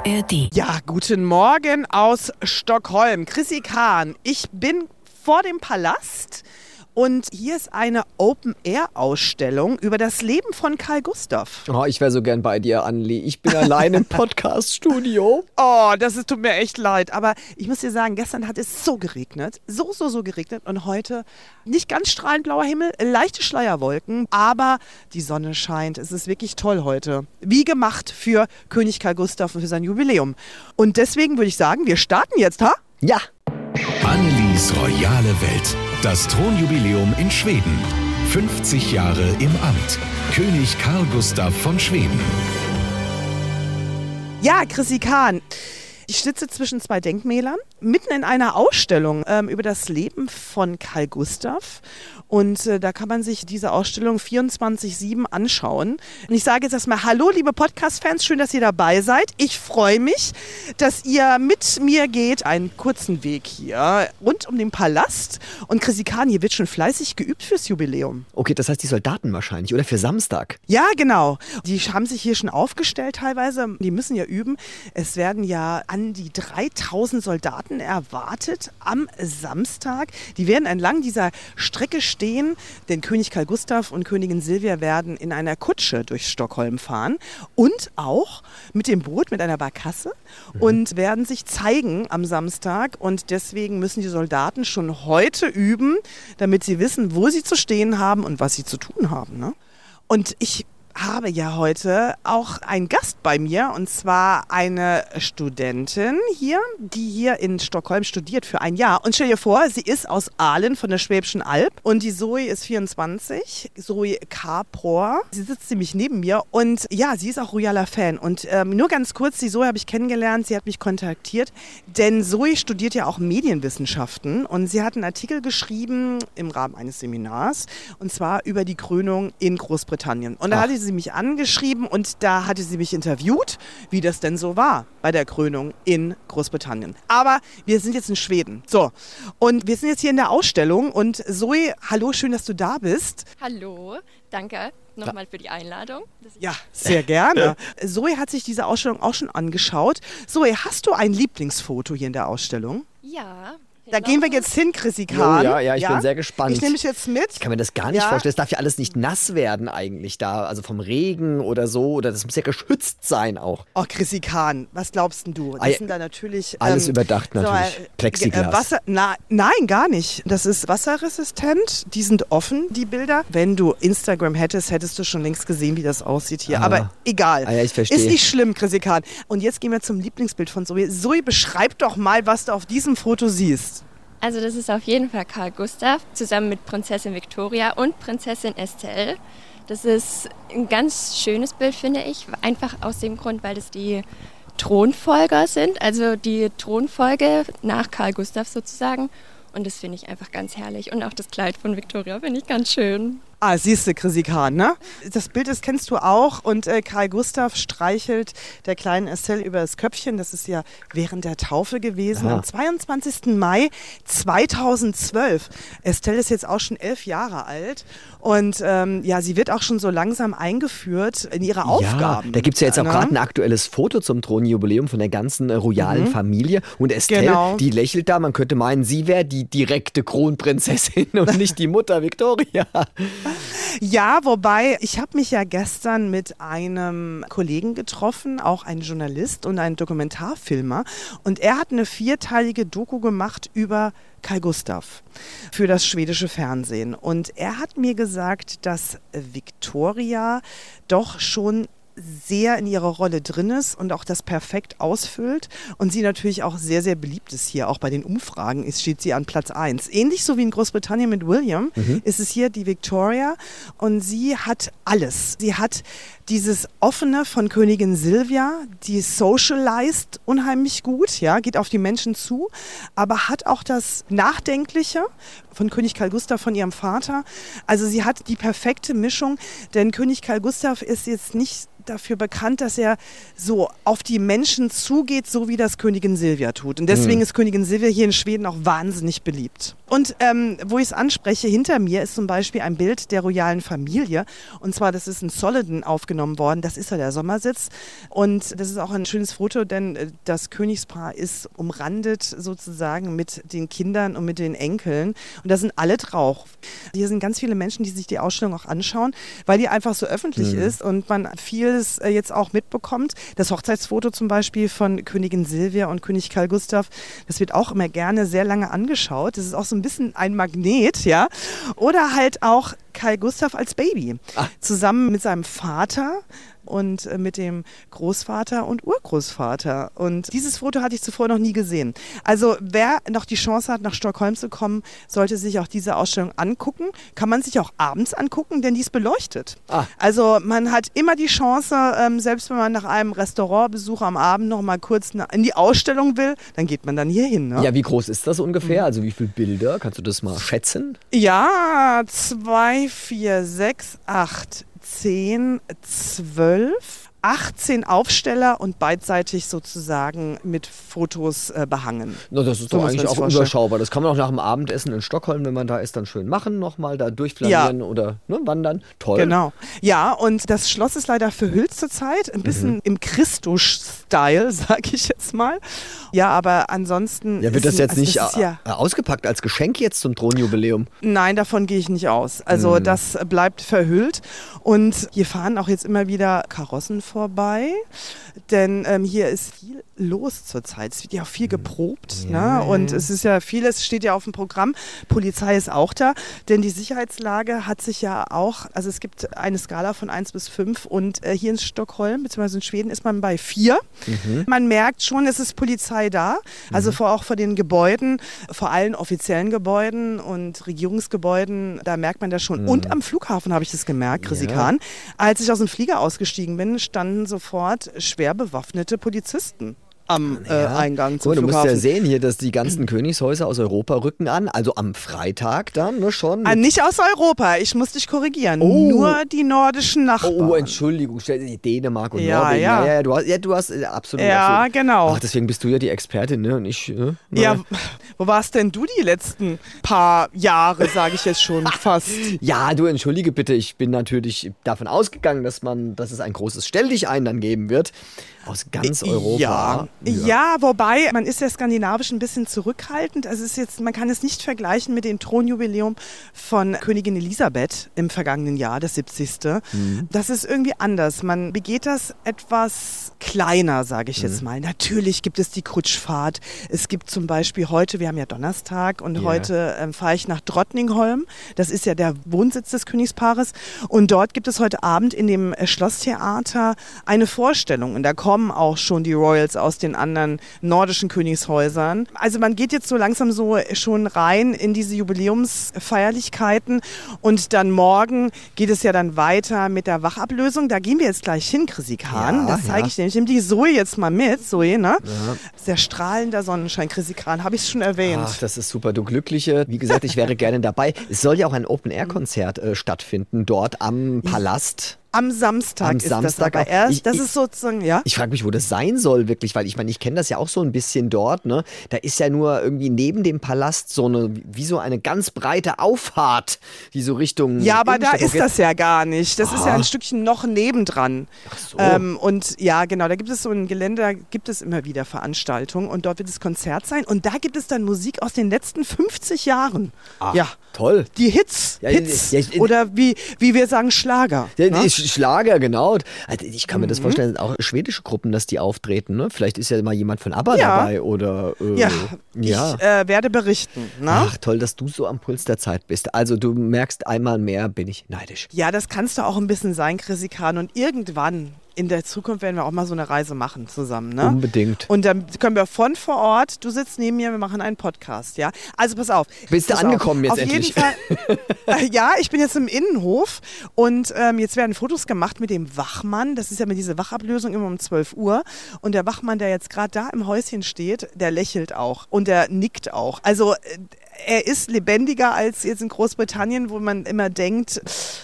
ARD. Ja, guten Morgen aus Stockholm. Chrissy Kahn. Ich bin vor dem Palast und hier ist eine Open-Air-Ausstellung über das Leben von Carl Gustaf. Oh, ich wäre so gern bei dir, Anneli. Ich bin allein im Podcast-Studio. Oh, tut mir echt leid. Aber ich muss dir sagen, gestern hat es so geregnet. So geregnet. Und heute nicht ganz strahlend blauer Himmel, leichte Schleierwolken. Aber die Sonne scheint. Es ist wirklich toll heute. Wie gemacht für König Carl Gustaf und für sein Jubiläum. Und deswegen würde ich sagen, wir starten jetzt, ha? Ja. Annelis royale Welt. Das Thronjubiläum in Schweden. 50 Jahre im Amt. König Carl Gustaf von Schweden. Ja, Chrissy Kahn. Ich sitze zwischen zwei Denkmälern, mitten in einer Ausstellung über das Leben von Carl Gustaf. Und da kann man sich diese Ausstellung 24/7 anschauen. Und ich sage jetzt erstmal Hallo, liebe Podcast-Fans, schön, dass ihr dabei seid. Ich freue mich, dass ihr mit mir geht, einen kurzen Weg hier rund um den Palast. Und Chrissy Kahn, hier wird schon fleißig geübt fürs Jubiläum. Okay, das heißt die Soldaten wahrscheinlich, oder für Samstag? Ja, genau. Die haben sich hier schon aufgestellt teilweise. Die müssen ja üben. Es werden ja an die 3000 Soldaten erwartet am Samstag. Die werden entlang dieser Strecke stehen, denn König Carl Gustaf und Königin Silvia werden in einer Kutsche durch Stockholm fahren und auch mit dem Boot, mit einer Barkasse und werden sich zeigen am Samstag. Und deswegen müssen die Soldaten schon heute üben, damit sie wissen, wo sie zu stehen haben und was sie zu tun haben, ne? Und ich habe ja heute auch einen Gast bei mir, und zwar eine Studentin hier, die hier in Stockholm studiert für ein Jahr. Und stell dir vor, sie ist aus Aalen von der Schwäbischen Alb und die Zoe ist 24, Zoe Kapor. Sie sitzt ziemlich neben mir und ja, sie ist auch royaler Fan. Und nur ganz kurz, die Zoe habe ich kennengelernt, sie hat mich kontaktiert, denn Zoe studiert ja auch Medienwissenschaften und sie hat einen Artikel geschrieben im Rahmen eines Seminars, und zwar über die Krönung in Großbritannien. Und da hatte sie mich angeschrieben und da hatte sie mich interviewt, wie das denn so war bei der Krönung in Großbritannien. Aber wir sind jetzt in Schweden. So, und wir sind jetzt hier in der Ausstellung und Zoe, hallo, schön, dass du da bist. Hallo, danke nochmal für die Einladung. Ja, sehr gerne. Zoe hat sich diese Ausstellung auch schon angeschaut. Zoe, hast du ein Lieblingsfoto hier in der Ausstellung? Ja. Da gehen wir jetzt hin, Chrissy Kahn. Ja, ich bin sehr gespannt. Ich nehme mich jetzt mit. Ich kann mir das gar nicht vorstellen. Es darf ja alles nicht nass werden eigentlich da, also vom Regen oder so. Oder das muss ja geschützt sein auch. Oh, Chrissy Kahn, was glaubst denn du? Das sind da natürlich... Alles überdacht natürlich. Plexiglas. Nein, gar nicht. Das ist wasserresistent. Die sind offen, die Bilder. Wenn du Instagram hättest, hättest du schon längst gesehen, wie das aussieht hier. Aber egal. Ja, ich verstehe. Ist nicht schlimm, Chrissy Kahn. Und jetzt gehen wir zum Lieblingsbild von Zoe. Zoe, beschreib doch mal, was du auf diesem Foto siehst. Also das ist auf jeden Fall Carl Gustaf zusammen mit Prinzessin Victoria und Prinzessin Estelle. Das ist ein ganz schönes Bild, finde ich. Einfach aus dem Grund, weil das die Thronfolger sind. Also die Thronfolge nach Carl Gustaf sozusagen. Und das finde ich einfach ganz herrlich. Und auch das Kleid von Victoria finde ich ganz schön. Ah, siehst du, Chrissy Kahn, ne? Das Bild, das kennst du auch. Und Carl Gustaf streichelt der kleinen Estelle über das Köpfchen. Das ist ja während der Taufe gewesen, am 22. Mai 2012. Estelle ist jetzt auch schon 11 Jahre alt. Und sie wird auch schon so langsam eingeführt in ihre Aufgaben. Da gibt es ja jetzt auch gerade ein aktuelles Foto zum Thronjubiläum von der ganzen royalen Familie. Und Estelle, die lächelt da. Man könnte meinen, sie wäre die direkte Kronprinzessin und nicht die Mutter Victoria. Ja, wobei, ich habe mich ja gestern mit einem Kollegen getroffen, auch ein Journalist und ein Dokumentarfilmer. Und er hat eine 4-teilige Doku gemacht über Carl Gustaf für das schwedische Fernsehen. Und er hat mir gesagt, dass Victoria doch schon sehr in ihrer Rolle drin ist und auch das perfekt ausfüllt und sie natürlich auch sehr, sehr beliebt ist hier. Auch bei den Umfragen steht sie an Platz 1. Ähnlich so wie in Großbritannien mit William ist es hier die Victoria und sie hat alles. Sie hat dieses Offene von Königin Silvia, die socialized unheimlich gut, ja, geht auf die Menschen zu, aber hat auch das Nachdenkliche von König Carl Gustaf, von ihrem Vater. Also sie hat die perfekte Mischung, denn König Carl Gustaf ist jetzt nicht dafür bekannt, dass er so auf die Menschen zugeht, so wie das Königin Silvia tut. Und deswegen ist Königin Silvia hier in Schweden auch wahnsinnig beliebt. Und wo ich es anspreche, hinter mir ist zum Beispiel ein Bild der royalen Familie. Und zwar, das ist in Solleden aufgenommen worden. Das ist ja der Sommersitz. Und das ist auch ein schönes Foto, denn das Königspaar ist umrandet sozusagen mit den Kindern und mit den Enkeln. Und da sind alle drauf. Hier sind ganz viele Menschen, die sich die Ausstellung auch anschauen, weil die einfach so öffentlich ist und man vieles jetzt auch mitbekommt. Das Hochzeitsfoto zum Beispiel von Königin Silvia und König Karl Gustav, das wird auch immer gerne sehr lange angeschaut. Das ist auch so ein bisschen ein Magnet, ja. Oder halt auch Karl Gustav als Baby, zusammen mit seinem Vater und mit dem Großvater und Urgroßvater. Und dieses Foto hatte ich zuvor noch nie gesehen. Also wer noch die Chance hat, nach Stockholm zu kommen, sollte sich auch diese Ausstellung angucken. Kann man sich auch abends angucken, denn die ist beleuchtet. Also man hat immer die Chance, selbst wenn man nach einem Restaurantbesuch am Abend noch mal kurz in die Ausstellung will, dann geht man dann hier hin. Ne? Ja, wie groß ist das ungefähr? Also wie viele Bilder? Kannst du das mal schätzen? Ja, 2, 4, 6, 8, 10, 12, 18 Aufsteller und beidseitig sozusagen mit Fotos behangen. Na, das ist doch eigentlich auch überschaubar. Das kann man auch nach dem Abendessen in Stockholm, wenn man da ist, dann schön machen, nochmal da durchflanieren oder wandern. Toll. Genau. Ja, und das Schloss ist leider verhüllt zurzeit, ein bisschen im Christus-Style, sag ich jetzt mal. Ja, aber ansonsten... Ja, wird das jetzt nicht ausgepackt als Geschenk jetzt zum Thronjubiläum? Nein, davon gehe ich nicht aus. Also das bleibt verhüllt und hier fahren auch jetzt immer wieder Karossen vorbei, denn hier ist viel los zurzeit. Es wird ja auch viel geprobt, ne? Und es ist ja vieles, steht ja auf dem Programm. Polizei ist auch da, denn die Sicherheitslage hat sich ja auch, also es gibt eine Skala von 1 bis 5 und hier in Stockholm bzw. in Schweden ist man bei 4. Man merkt schon, es ist Polizei da, also auch vor den Gebäuden, vor allen offiziellen Gebäuden und Regierungsgebäuden, da merkt man das schon. Und am Flughafen habe ich das gemerkt, Chrissy Kahn. Als ich aus dem Flieger ausgestiegen bin, standen sofort schwer bewaffnete Polizisten am Eingang zum Flughafen. Du musst ja sehen hier, dass die ganzen Königshäuser aus Europa rücken an, also am Freitag dann, ne, schon. Nicht aus Europa, ich muss dich korrigieren, nur die nordischen Nachbarn. Oh, Entschuldigung, Dänemark und Norwegen. Ja, du hast absolut. Ja, genau. Ach, deswegen bist du ja die Expertin, ne, und ich. Ne? Ja, wo warst denn du die letzten paar Jahre, sage ich jetzt schon fast. Ja, du entschuldige bitte, ich bin natürlich davon ausgegangen, dass es ein großes Stell-dich-ein dann geben wird. Aus ganz Europa. Ja, wobei, man ist ja skandinavisch ein bisschen zurückhaltend. Also man kann es nicht vergleichen mit dem Thronjubiläum von Königin Elisabeth im vergangenen Jahr, das 70. Das ist irgendwie anders. Man begeht das etwas kleiner, sage ich jetzt mal. Natürlich gibt es die Kutschfahrt. Es gibt zum Beispiel heute, wir haben ja Donnerstag und heute fahre ich nach Drottningholm. Das ist ja der Wohnsitz des Königspaares. Und dort gibt es heute Abend in dem Schlosstheater eine Vorstellung. Und da kommen auch schon die Royals aus den anderen nordischen Königshäusern. Also man geht jetzt so langsam so schon rein in diese Jubiläumsfeierlichkeiten und dann morgen geht es ja dann weiter mit der Wachablösung. Da gehen wir jetzt gleich hin, Chrissy Kahn. Das zeige ich dir. Ich nehme die Zoe jetzt mal mit. Zoe, ne? Ja. Sehr strahlender Sonnenschein, Chrissy Kahn. Habe ich es schon erwähnt. Ach, das ist super. Du Glückliche. Wie gesagt, ich wäre gerne dabei. Es soll ja auch ein Open-Air-Konzert stattfinden, dort am Palast. Am Samstag ist das aber erst. Das ist sozusagen, ja. Ich frage mich, wo das sein soll wirklich, weil ich meine, ich kenne das ja auch so ein bisschen dort, ne? Da ist ja nur irgendwie neben dem Palast so eine ganz breite Auffahrt, die so Richtung... Ja, aber da ist das ja gar nicht. Das ist ja ein Stückchen noch nebendran. Ach so. Und ja, genau, da gibt es so ein Gelände, da gibt es immer wieder Veranstaltungen und dort wird das Konzert sein und da gibt es dann Musik aus den letzten 50 Jahren. Ach, ja. Toll. Die Hits. Oder wie wir sagen, Schlager. Ja, ne? Schlager, genau. Also ich kann mir das vorstellen, auch schwedische Gruppen, dass die auftreten. Ne? Vielleicht ist ja mal jemand von ABBA dabei. Oder, ich werde berichten. Ne? Ach, toll, dass du so am Puls der Zeit bist. Also du merkst, einmal mehr bin ich neidisch. Ja, das kannst du auch ein bisschen sein, Chrissy Kahn. Und irgendwann in der Zukunft werden wir auch mal so eine Reise machen zusammen. Ne? Unbedingt. Und dann können wir von vor Ort, du sitzt neben mir, wir machen einen Podcast. Ja? Also pass auf. Bist du angekommen jetzt endlich? Auf jeden Fall. Ja, ich bin jetzt im Innenhof und jetzt werden Fotos gemacht mit dem Wachmann. Das ist ja mit dieser Wachablösung immer um 12 Uhr. Und der Wachmann, der jetzt gerade da im Häuschen steht, der lächelt auch und der nickt auch. Also er ist lebendiger als jetzt in Großbritannien, wo man immer denkt...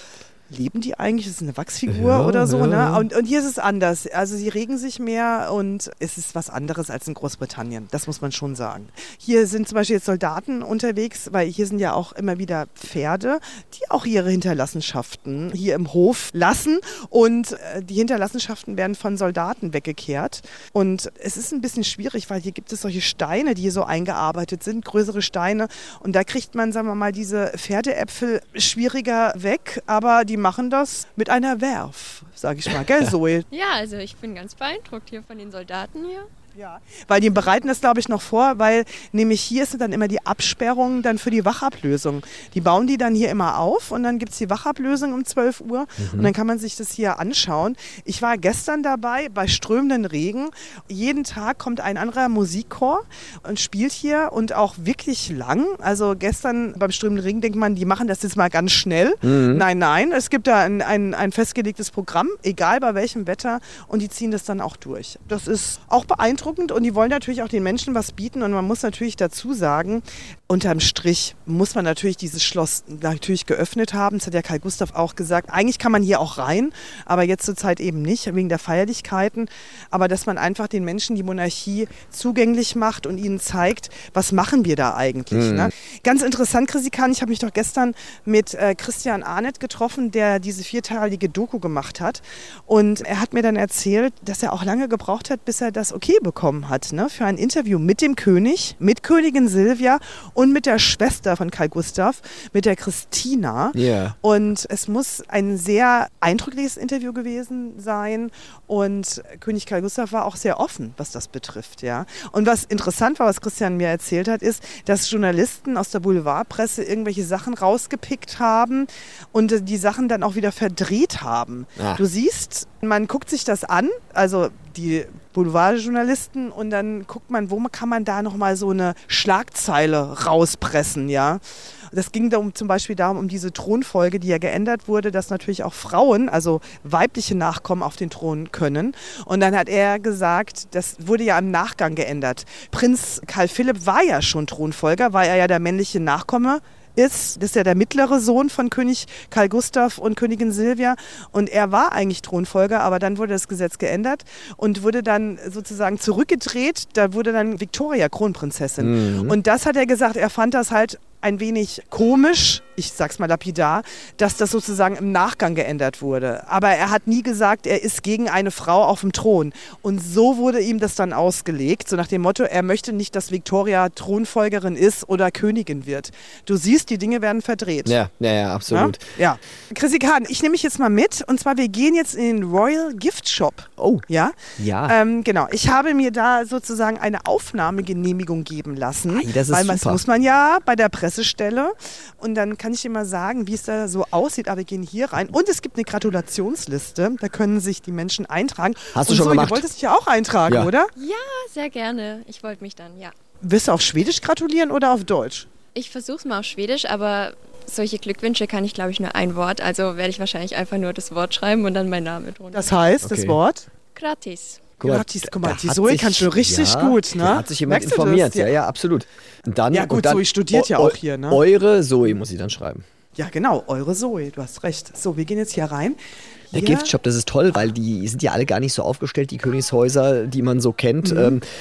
leben die eigentlich? Das ist eine Wachsfigur oder so, ne? Und hier ist es anders. Also sie regen sich mehr und es ist was anderes als in Großbritannien. Das muss man schon sagen. Hier sind zum Beispiel jetzt Soldaten unterwegs, weil hier sind ja auch immer wieder Pferde, die auch ihre Hinterlassenschaften hier im Hof lassen und die Hinterlassenschaften werden von Soldaten weggekehrt. Und es ist ein bisschen schwierig, weil hier gibt es solche Steine, die hier so eingearbeitet sind, größere Steine. Und da kriegt man, sagen wir mal, diese Pferdeäpfel schwieriger weg, aber die machen das mit einer Werf, sage ich mal. Gell, Zoe? Ja, also ich bin ganz beeindruckt hier von den Soldaten hier. Ja, weil die bereiten das, glaube ich, noch vor, weil nämlich hier ist dann immer die Absperrung dann für die Wachablösung. Die bauen die dann hier immer auf und dann gibt es die Wachablösung um 12 Uhr und dann kann man sich das hier anschauen. Ich war gestern dabei bei strömenden Regen. Jeden Tag kommt ein anderer Musikchor und spielt hier und auch wirklich lang. Also gestern beim strömenden Regen denkt man, die machen das jetzt mal ganz schnell. Nein, es gibt da ein festgelegtes Programm, egal bei welchem Wetter und die ziehen das dann auch durch. Das ist auch beeindruckend. Und die wollen natürlich auch den Menschen was bieten und man muss natürlich dazu sagen, unterm Strich muss man natürlich dieses Schloss natürlich geöffnet haben. Das hat ja Karl Gustav auch gesagt. Eigentlich kann man hier auch rein, aber jetzt zur Zeit eben nicht, wegen der Feierlichkeiten. Aber dass man einfach den Menschen die Monarchie zugänglich macht und ihnen zeigt, was machen wir da eigentlich. Ne? Ganz interessant, Chrisikan, ich habe mich doch gestern mit Christian Arnett getroffen, der diese 4-teilige Doku gemacht hat. Und er hat mir dann erzählt, dass er auch lange gebraucht hat, bis er das okay bekommen hat, ne? Für ein Interview mit dem König, mit Königin Silvia und mit der Schwester von Karl Gustav, mit der Christina. Yeah. Und es muss ein sehr eindrückliches Interview gewesen sein. Und König Karl Gustav war auch sehr offen, was das betrifft. Ja. Und was interessant war, was Christian mir erzählt hat, ist, dass Journalisten aus der Boulevardpresse irgendwelche Sachen rausgepickt haben und die Sachen dann auch wieder verdreht haben. Ah. Du siehst, man guckt sich das an, also die Boulevardjournalisten, und dann guckt man, wo kann man da nochmal so eine Schlagzeile rauspressen, ja. Das ging da zum Beispiel darum, um diese Thronfolge, die ja geändert wurde, dass natürlich auch Frauen, also weibliche Nachkommen, auf den Thron können. Und dann hat er gesagt, das wurde ja im Nachgang geändert. Prinz Karl Philipp war ja schon Thronfolger, weil er ja der männliche Nachkomme ist. Das ist ja der mittlere Sohn von König Karl Gustav und Königin Silvia. Und er war eigentlich Thronfolger, aber dann wurde das Gesetz geändert und wurde dann sozusagen zurückgedreht. Da wurde dann Victoria Kronprinzessin. Und das hat er gesagt, er fand das halt ein wenig komisch, ich sag's mal lapidar, dass das sozusagen im Nachgang geändert wurde. Aber er hat nie gesagt, er ist gegen eine Frau auf dem Thron. Und so wurde ihm das dann ausgelegt, so nach dem Motto, er möchte nicht, dass Victoria Thronfolgerin ist oder Königin wird. Du siehst, die Dinge werden verdreht. Ja, absolut. Ja. Chrisikan, ich nehme mich jetzt mal mit, und zwar wir gehen jetzt in den Royal Gift Shop. Oh. Ja? Ja. Genau, ich habe mir da sozusagen eine Aufnahmegenehmigung geben lassen. Das ist weil super. Das muss man ja bei der Pressestelle, und dann kann ich dir mal sagen, wie es da so aussieht, aber wir gehen hier rein und es gibt eine Gratulationsliste, da können sich die Menschen eintragen. Hast du schon gemacht? Du wolltest dich ja auch eintragen, ja. Oder? Ja, sehr gerne. Ich wollte mich dann, ja. Wirst du auf Schwedisch gratulieren oder auf Deutsch? Ich versuche es mal auf Schwedisch, aber solche Glückwünsche kann ich, glaube ich, nur ein Wort, also werde ich wahrscheinlich einfach nur das Wort schreiben und dann mein Name drunter. Das heißt, das Wort? Gratis. Gratis, guck mal, die Zoe kann schon richtig gut, ne? Da hat sich jemand informiert, ja, absolut. Und dann, Zoe studiert ja auch hier, ne? Eure Zoe muss sie dann schreiben. Ja, genau, eure Zoe, du hast recht. So, wir gehen jetzt hier rein. Der Giftshop, das ist toll, weil die sind ja alle gar nicht so aufgestellt, die Königshäuser, die man so kennt.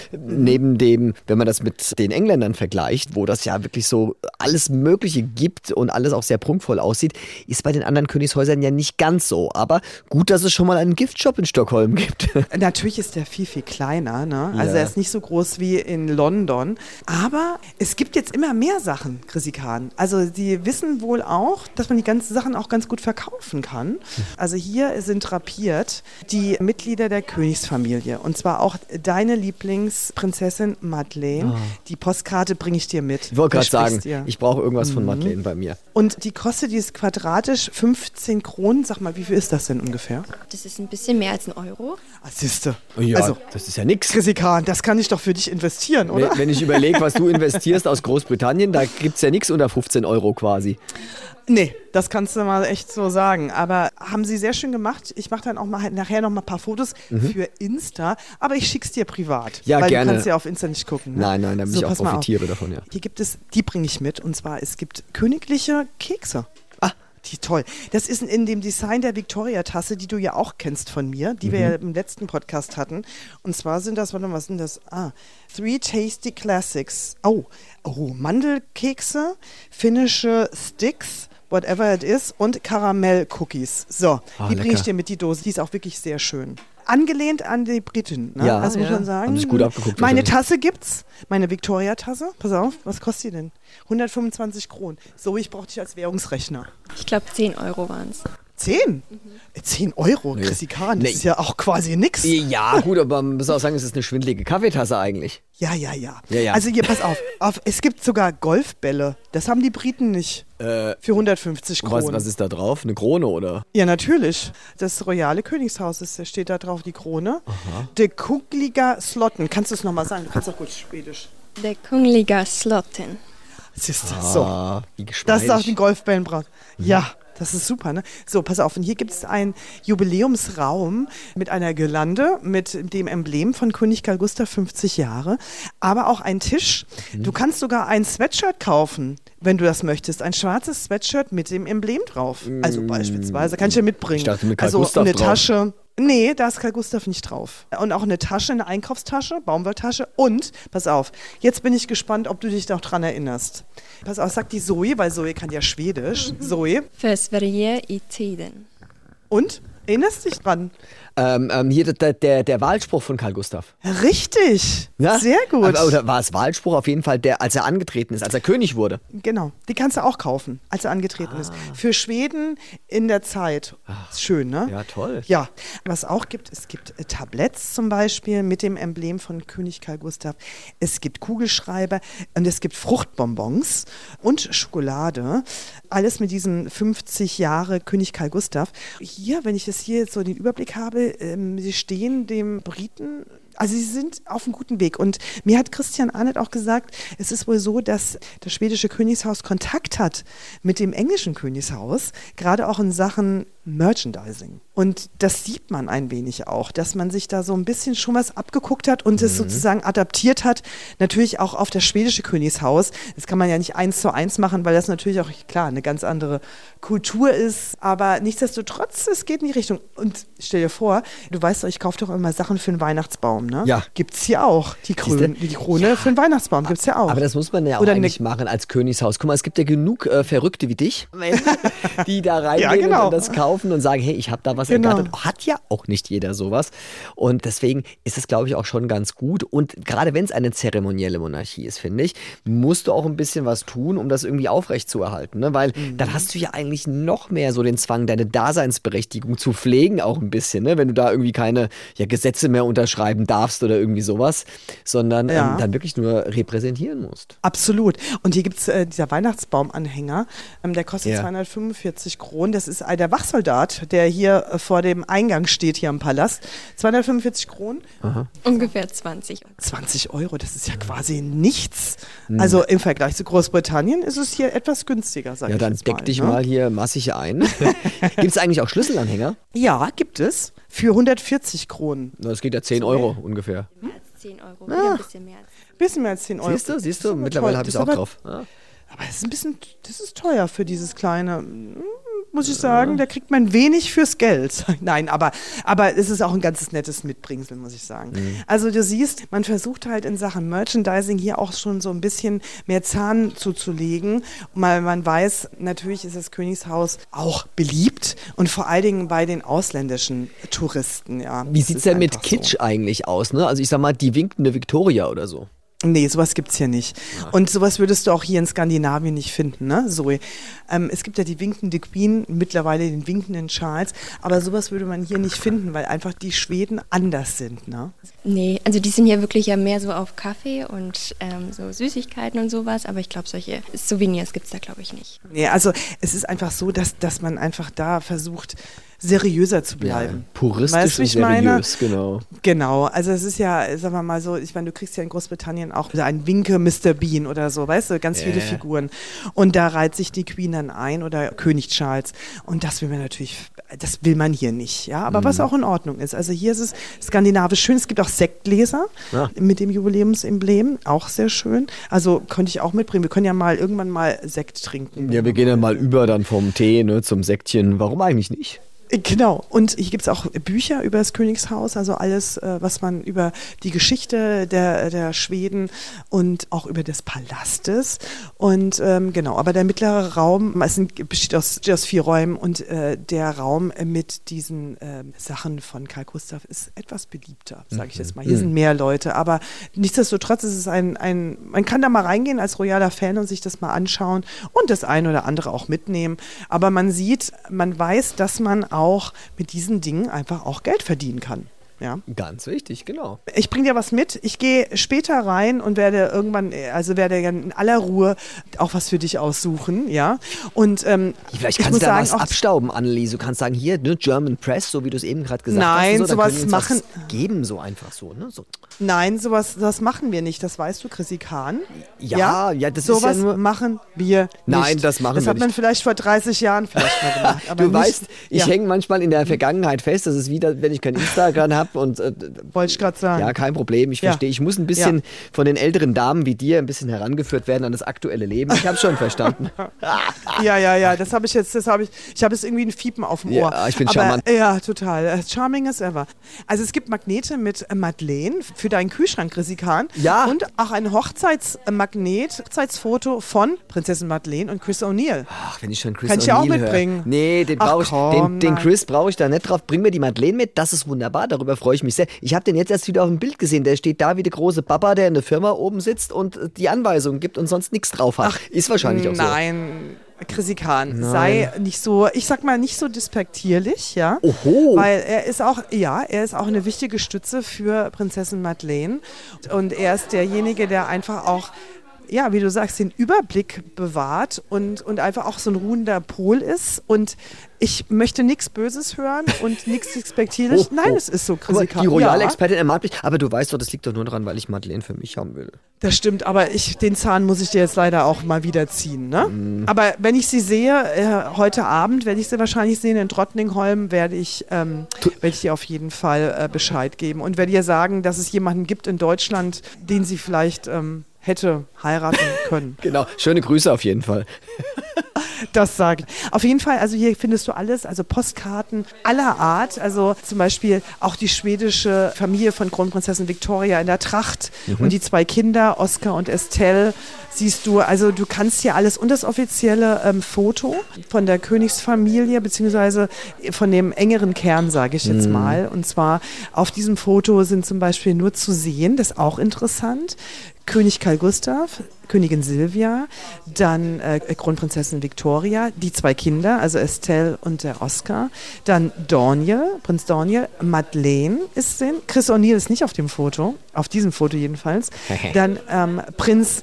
Neben dem, wenn man das mit den Engländern vergleicht, wo das ja wirklich so alles Mögliche gibt und alles auch sehr prunkvoll aussieht, ist bei den anderen Königshäusern ja nicht ganz so. Aber gut, dass es schon mal einen Giftshop in Stockholm gibt. Natürlich ist der viel, viel kleiner, ne? Also er ist nicht so groß wie in London. Aber es gibt jetzt immer mehr Sachen, Chrisikan. Also sie wissen wohl auch, dass man die ganzen Sachen auch ganz gut verkaufen kann. Also hier sind drapiert die Mitglieder der Königsfamilie. Und zwar auch deine Lieblingsprinzessin Madeleine. Oh. Die Postkarte bringe ich dir mit. Ich wollte gerade sagen, ich brauche irgendwas von Madeleine bei mir. Und die kostet, die ist quadratisch 15 Kronen. Sag mal, wie viel ist das denn ungefähr? Das ist ein bisschen mehr als 1 Euro. Siehste. Ja, also, das ist ja nix. Chrisikan, das kann ich doch für dich investieren, oder? Wenn ich überlege, was du investierst aus Großbritannien, da gibt es ja nichts unter 15 Euro quasi. Nee, das kannst du mal echt so sagen. Aber haben sie sehr schön gemacht. Ich mache dann auch mal nachher noch mal ein paar Fotos für Insta. Aber ich schick's dir privat. Ja, weil gerne. Du kannst ja auf Insta nicht gucken. Ne? Nein, damit ich auch profitiere davon, ja. Hier gibt es, die bringe ich mit. Und zwar, es gibt königliche Kekse. Die toll. Das ist in dem Design der Victoria-Tasse, die du ja auch kennst von mir, die wir ja im letzten Podcast hatten. Und zwar sind das, warte mal, was sind das? 3 Tasty Classics. Oh, Mandelkekse, finnische Sticks, whatever it is, und Karamell-Cookies. So, die bringe ich dir mit, die Dose. Die ist auch wirklich sehr schön. Angelehnt an die Briten, ne? Ja, also muss man sagen. Haben sich gut abgeguckt. Meine Tasse gibt's, meine Victoria-Tasse. Pass auf, was kostet die denn? 125 Kronen. So, ich brauche dich als Währungsrechner. Ich glaube 10 Euro waren es. 10? 10 Euro, Chrissy Kahn, das ist ja auch quasi nix. Ja, gut, aber man muss auch sagen, es ist eine schwindelige Kaffeetasse eigentlich. Ja. Ja. Also hier, pass auf, es gibt sogar Golfbälle. Das haben die Briten nicht. Für 150 Kronen. Was ist da drauf? Eine Krone, oder? Ja, natürlich. Das royale Königshaus steht da drauf, die Krone. Aha. De Kungliga Slotten. Kannst du es nochmal sagen? Du kannst auch gut Schwedisch. De Kungliga Slotten. Siehst du, so. Wie geschmeidig. Das ist auch die Golfbällenbraut. Ja. Das ist super, ne? So, pass auf. Und hier gibt es einen Jubiläumsraum mit einer Girlande, mit dem Emblem von König Carl Gustaf 50 Jahre, aber auch ein Tisch. Du kannst sogar ein Sweatshirt kaufen, wenn du das möchtest. Ein schwarzes Sweatshirt mit dem Emblem drauf. Also beispielsweise, kann ich dir mitbringen. Ich dachte mit Carl also Gustaf eine drauf. Tasche. Nee, da ist Carl Gustaf nicht drauf. Und auch eine Tasche, eine Einkaufstasche, Baumwolltasche. Und, pass auf, jetzt bin ich gespannt, ob du dich noch dran erinnerst. Pass auf, sagt die Zoe, weil Zoe kann ja Schwedisch. Zoe. För Sverige i tiden. Und? Erinnerst dich dran? Hier der Wahlspruch von Carl Gustaf. Richtig. Ja? Sehr gut. Oder war es Wahlspruch auf jeden Fall, als er angetreten ist, als er König wurde? Genau. Die kannst du auch kaufen, als er angetreten ist. Für Schweden in der Zeit. Ist schön, ne? Ja, toll. Ja. Was auch gibt, es gibt Tabletts zum Beispiel mit dem Emblem von König Carl Gustaf. Es gibt Kugelschreiber und es gibt Fruchtbonbons und Schokolade. Alles mit diesem 50 Jahre König Carl Gustaf. Hier, wenn ich das hier jetzt so den Überblick habe, sie stehen dem Briten, also sie sind auf einem guten Weg. Und mir hat Christian Arnett auch gesagt, es ist wohl so, dass das schwedische Königshaus Kontakt hat mit dem englischen Königshaus, gerade auch in Sachen Merchandising. Und das sieht man ein wenig auch, dass man sich da so ein bisschen schon was abgeguckt hat und es sozusagen adaptiert hat, natürlich auch auf das schwedische Königshaus. Das kann man ja nicht 1:1 machen, weil das natürlich auch, klar, eine ganz andere Kultur ist. Aber nichtsdestotrotz, es geht in die Richtung. Und stell dir vor, du weißt doch, ich kaufe doch immer Sachen für den Weihnachtsbaum, ne? Ja. Gibt's hier auch. Die Krone für den Weihnachtsbaum gibt's ja auch. Aber das muss man ja auch Oder eigentlich machen als Königshaus. Guck mal, es gibt ja genug Verrückte wie dich, die da reingehen Ja, genau. und das kaufen und sagen, hey, ich habe da was ergattert. Hat ja auch nicht jeder sowas. Und deswegen ist es, glaube ich, auch schon ganz gut. Und gerade wenn es eine zeremonielle Monarchie ist, finde ich, musst du auch ein bisschen was tun, um das irgendwie aufrechtzuerhalten. Ne? Weil dann hast du ja eigentlich noch mehr so den Zwang, deine Daseinsberechtigung zu pflegen auch ein bisschen. Ne? Wenn du da irgendwie keine Gesetze mehr unterschreiben darfst oder irgendwie sowas, sondern dann wirklich nur repräsentieren musst. Absolut. Und hier gibt es dieser Weihnachtsbaumanhänger, der kostet 245 Kronen. Das ist der Wachsoldat, der hier vor dem Eingang steht, hier am Palast. 245 Kronen. Aha. Ungefähr 20 Euro. 20 Euro, das ist ja quasi nichts. Also im Vergleich zu Großbritannien ist es hier etwas günstiger, sag ich Ja, dann jetzt mal. deck dich mal hier massig ein. Gibt es eigentlich auch Schlüsselanhänger? Ja, gibt es. Für 140 Kronen. Das geht ja 10 Euro ungefähr. Mehr als 10 Euro, wieder ein bisschen mehr. Bisschen mehr als 10 Euro. Siehst du? Das ist Mittlerweile toll. habe ich es Das auch ist drauf. Ja. Aber das ist teuer für dieses kleine, muss ich sagen. Da kriegt man wenig fürs Geld. Nein, aber es ist auch ein ganz nettes Mitbringsel, muss ich sagen. Also du siehst, man versucht halt in Sachen Merchandising hier auch schon so ein bisschen mehr Zahn zuzulegen, weil man weiß, natürlich ist das Königshaus auch beliebt und vor allen Dingen bei den ausländischen Touristen. Ja, Wie sieht es denn mit Kitsch eigentlich aus? Ne? Also ich sag mal, die winkende Victoria oder so. Nee, sowas gibt's hier nicht. Und sowas würdest du auch hier in Skandinavien nicht finden, ne, Zoe? Es gibt ja die winkende Queen, mittlerweile den winkenden Charles, aber sowas würde man hier nicht finden, weil einfach die Schweden anders sind, ne? Nee, also die sind ja wirklich ja mehr so auf Kaffee und so Süßigkeiten und sowas, aber ich glaube, solche Souvenirs gibt es da, glaube ich, nicht. Nee, also es ist einfach so, dass man einfach da versucht, seriöser zu bleiben. Ja, puristisch weißt, und seriös, genau. Genau, also es ist ja, sagen wir mal so, ich meine, du kriegst ja in Großbritannien auch einen Winke Mr. Bean oder so, weißt du, ganz viele Figuren. Und da reiht sich die Queen dann ein oder König Charles. Und das will man natürlich, das will man hier nicht, ja, aber was auch in Ordnung ist. Also hier ist es skandinavisch schön, es gibt auch Sektgläser mit dem Jubiläumsemblem, auch sehr schön. Also könnte ich auch mitbringen, wir können ja mal irgendwann mal Sekt trinken. Ja, wir gehen dann mal über dann vom Tee zum Säckchen, warum eigentlich nicht? Genau, und hier gibt es auch Bücher über das Königshaus, also alles, was man über die Geschichte der Schweden und auch über des Palastes. Und genau, aber der mittlere Raum besteht aus 4 Räumen und der Raum mit diesen Sachen von Carl Gustaf ist etwas beliebter, sage ich jetzt mal. Hier sind mehr Leute, aber nichtsdestotrotz ist es man kann da mal reingehen als royaler Fan und sich das mal anschauen und das eine oder andere auch mitnehmen. Aber man weiß, dass man auch mit diesen Dingen einfach auch Geld verdienen kann. Ja. Ganz wichtig, genau. Ich bringe dir was mit. Ich gehe später rein und werde in aller Ruhe auch was für dich aussuchen, ja. Und vielleicht kannst du da was abstauben, Annelies. Du kannst sagen, hier, German Press, so wie du es eben gerade gesagt hast. Nein, so, sowas machen. Geben so einfach so, ne? So. Nein, das machen wir nicht. Das weißt du, Chrissy Kahn. Ja, das sowas ist ja nur. Machen wir nicht. Nein, das machen wir nicht. Das hat man vielleicht vor 30 Jahren vielleicht mal gemacht. Aber du weißt, ich hänge manchmal in der Vergangenheit fest. Das ist wieder, wenn ich kein Instagram habe. Und wollte ich gerade sagen. Ja, kein Problem, ich verstehe. Ich muss ein bisschen von den älteren Damen wie dir ein bisschen herangeführt werden an das aktuelle Leben. Ich habe schon verstanden. Ja, das habe ich jetzt, ich habe jetzt irgendwie ein Fiepen auf dem Ohr. Ja, ich bin charmant. Ja, total. Charming as ever. Also es gibt Magnete mit Madeleine für deinen Kühlschrank, Chrissy Kahn. Ja. Und auch ein Hochzeitsfoto von Prinzessin Madeleine und Chris O'Neill. Ach, wenn ich schon Chris Kann O'Neill ich auch mitbringen. Nee, den Chris brauche ich da nicht drauf. Bring mir die Madeleine mit, das ist wunderbar, darüber freue ich mich sehr. Ich habe den jetzt erst wieder auf dem Bild gesehen. Der steht da wie der große Papa, der in der Firma oben sitzt und die Anweisungen gibt und sonst nichts drauf hat. Ist wahrscheinlich auch so. Nein, Chrissy Kahn, sei nicht so, ich sag mal, nicht so despektierlich, ja. Oho. Weil er ist auch eine wichtige Stütze für Prinzessin Madeleine. Und er ist derjenige, der einfach auch, ja, wie du sagst, den Überblick bewahrt und einfach auch so ein ruhender Pol ist. Und ich möchte nichts Böses hören und nichts despektierlich. Nein, es ist so, Chrissy Kahn. Die royale Expertin ermahnt mich. Aber du weißt doch, das liegt doch nur daran, weil ich Madeleine für mich haben will. Das stimmt, aber den Zahn muss ich dir jetzt leider auch mal wieder ziehen, ne? Aber wenn ich sie sehe, heute Abend werde ich sie wahrscheinlich sehen in Drottningholm, werde ich dir auf jeden Fall Bescheid geben und werde ihr sagen, dass es jemanden gibt in Deutschland, den sie vielleicht hätte heiraten können. Genau, schöne Grüße auf jeden Fall. Das sagt. Auf jeden Fall, also hier findest du alles, also Postkarten aller Art, also zum Beispiel auch die schwedische Familie von Kronprinzessin Victoria in der Tracht und die 2 Kinder, Oscar und Estelle, siehst du, also du kannst hier alles und das offizielle Foto von der Königsfamilie, beziehungsweise von dem engeren Kern, sage ich jetzt mal, und zwar auf diesem Foto sind zum Beispiel nur zu sehen, das ist auch interessant, König Carl Gustaf, Königin Silvia, dann Kronprinzessin Victoria, die 2 Kinder, also Estelle und der Oscar, dann Prinz Daniel, Madeleine ist drin, Chris O'Neill ist nicht auf dem Foto, auf diesem Foto jedenfalls, dann Prinz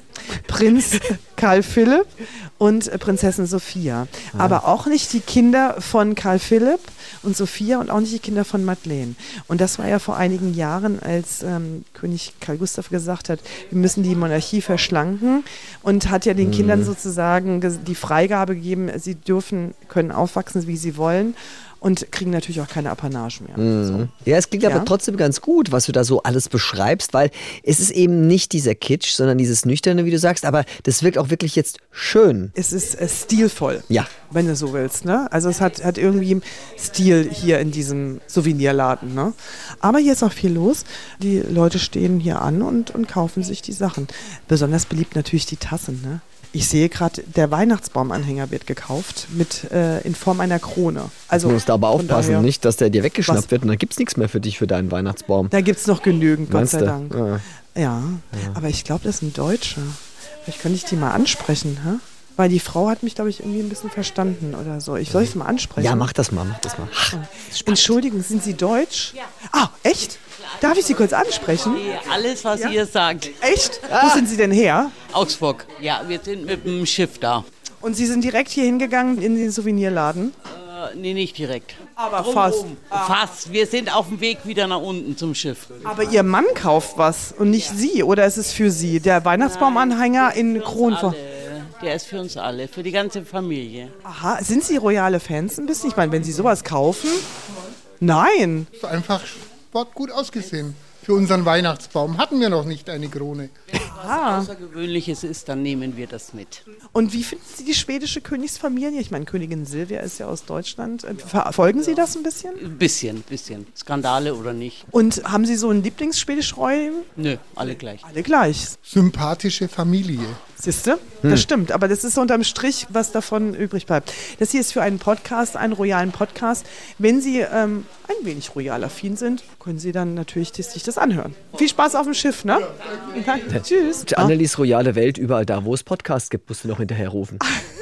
Karl Philipp und Prinzessin Sophia, aber auch nicht die Kinder von Karl Philipp und Sophia und auch nicht die Kinder von Madeleine. Und das war ja vor einigen Jahren, als König Carl Gustaf gesagt hat, wir müssen die Monarchie verschlanken und hat ja den Kindern sozusagen die Freigabe gegeben, sie können aufwachsen, wie sie wollen. Und kriegen natürlich auch keine Apanage mehr. So. Ja, es klingt aber trotzdem ganz gut, was du da so alles beschreibst, weil es ist eben nicht dieser Kitsch, sondern dieses Nüchterne, wie du sagst, aber das wirkt auch wirklich jetzt schön. Es ist stilvoll, ja, wenn du so willst. Ne? Also es hat irgendwie Stil hier in diesem Souvenirladen. Ne? Aber hier ist auch viel los. Die Leute stehen hier an und kaufen sich die Sachen. Besonders beliebt natürlich die Tassen. Ne? Ich sehe gerade, der Weihnachtsbaumanhänger wird gekauft in Form einer Krone. Also, du musst aber aufpassen, nicht, dass der dir weggeschnappt wird und dann gibt es nichts mehr für dich, für deinen Weihnachtsbaum. Da gibt es noch genügend, Gott sei du? Dank. Ja, aber ich glaube, das sind Deutsche. Vielleicht könnte ich die mal ansprechen, hä? Weil die Frau hat mich, glaube ich, irgendwie ein bisschen verstanden oder so. Soll ich sie mal ansprechen? Ja, mach das mal. Entschuldigung, sind Sie deutsch? Ja. Ah, echt? Darf ich Sie kurz ansprechen? Alles, was ihr sagt. Echt? Wo sind Sie denn her? Augsburg. Ja, wir sind mit dem Schiff da. Und Sie sind direkt hier hingegangen in den Souvenirladen? Nee, nicht direkt. Aber fast. Fast. Wir sind auf dem Weg wieder nach unten zum Schiff. Aber Ihr Mann kauft was und nicht Sie, oder ist es für Sie? Der Weihnachtsbaumanhänger in Kronform. Der ist für uns alle, für die ganze Familie. Aha, sind Sie royale Fans ein bisschen? Ich meine, wenn Sie sowas kaufen? Nein. Ist einfach gut ausgesehen. Für unseren Weihnachtsbaum hatten wir noch nicht eine Krone. Wenn was Außergewöhnliches ist, dann nehmen wir das mit. Und wie finden Sie die schwedische Königsfamilie? Ich meine, Königin Silvia ist ja aus Deutschland. Verfolgen Sie das ein bisschen? Ein bisschen. Skandale oder nicht? Und haben Sie so einen Lieblingsschwedisch-Royal? Nö, alle gleich. Alle gleich. Sympathische Familie. Siehste? Das stimmt, aber das ist unterm Strich, was davon übrig bleibt. Das hier ist für einen Podcast, einen royalen Podcast. Wenn Sie ein wenig royal-affin sind, können Sie dann natürlich sich das anhören. Viel Spaß auf dem Schiff, ne? Ja. Tschüss. Annelies royale Welt, überall da, wo es Podcasts gibt, musst du noch hinterher rufen.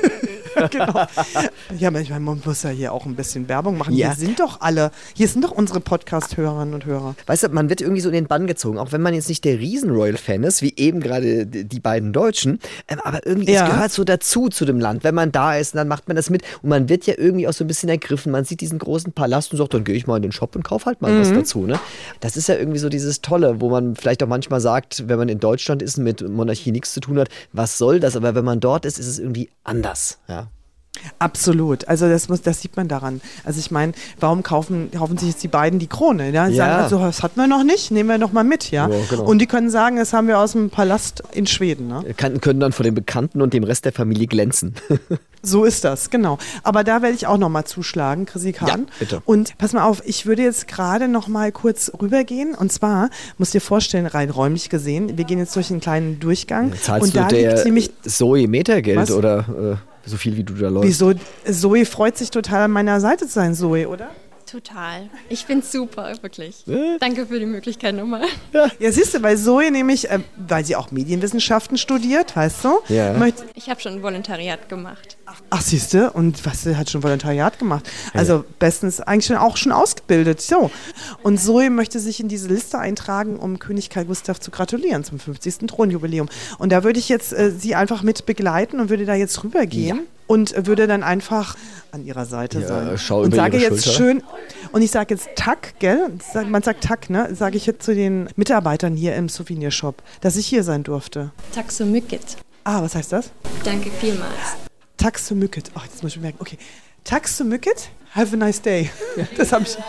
Genau. Ja, manchmal man muss ja hier auch ein bisschen Werbung machen. Ja. Hier sind doch unsere Podcast-Hörerinnen und Hörer. Weißt du, man wird irgendwie so in den Bann gezogen, auch wenn man jetzt nicht der Riesen-Royal-Fan ist, wie eben gerade die beiden Deutschen, aber irgendwie, es gehört so dazu zu dem Land. Wenn man da ist, dann macht man das mit und man wird ja irgendwie auch so ein bisschen ergriffen. Man sieht diesen großen Palast und sagt, dann gehe ich mal in den Shop und kaufe halt mal was dazu. Ne? Das ist ja irgendwie so dieses Tolle, wo man vielleicht auch manchmal sagt, wenn man in Deutschland ist und mit Monarchie nichts zu tun hat, was soll das? Aber wenn man dort ist, ist es irgendwie anders. Ja. Absolut. Also das sieht man daran. Also ich meine, warum kaufen sich jetzt die beiden die Krone? Ja? Die sagen also, das hatten wir noch nicht, nehmen wir noch mal mit. Ja? Genau. Und die können sagen, das haben wir aus dem Palast in Schweden. Ne? Können dann vor den Bekannten und dem Rest der Familie glänzen. So ist das, genau. Aber da werde ich auch noch mal zuschlagen, Chrissy Kahn. Ja, bitte. Und pass mal auf, ich würde jetzt gerade noch mal kurz rübergehen. Und zwar, musst dir vorstellen, rein räumlich gesehen, wir gehen jetzt durch einen kleinen Durchgang. Zahlst und du da der liegt nämlich Zoe Metergeld Was? oder so viel, wie du da läufst? Wieso? Zoe freut sich total an meiner Seite zu sein, Zoe, oder? Total. Ich find's super, wirklich. Danke für die Möglichkeit nochmal. Ja, siehst du, weil Zoe nämlich, weil sie auch Medienwissenschaften studiert, weißt du? Ja. Ich habe schon ein Volontariat gemacht. Ach, siehst du, und was, sie hat schon Volontariat gemacht. Also bestens, eigentlich auch schon ausgebildet. So. Und Zoe möchte sich in diese Liste eintragen, um König Carl Gustaf zu gratulieren zum 50. Thronjubiläum. Und da würde ich jetzt sie einfach mit begleiten und würde da jetzt rübergehen. Ja. Und würde dann einfach an ihrer Seite sein. Schau und über sage ihre jetzt Schulter. schön, und ich sage jetzt Tack, gell? Man sagt Tack, ne? Sage ich jetzt zu den Mitarbeitern hier im Souvenirshop, dass ich hier sein durfte. Tack så mycket. Ah, was heißt das? Danke vielmals. Tack så mycket. Ach, das muss ich merken. Okay. Tack så mycket. Have a nice day. Das habe ich.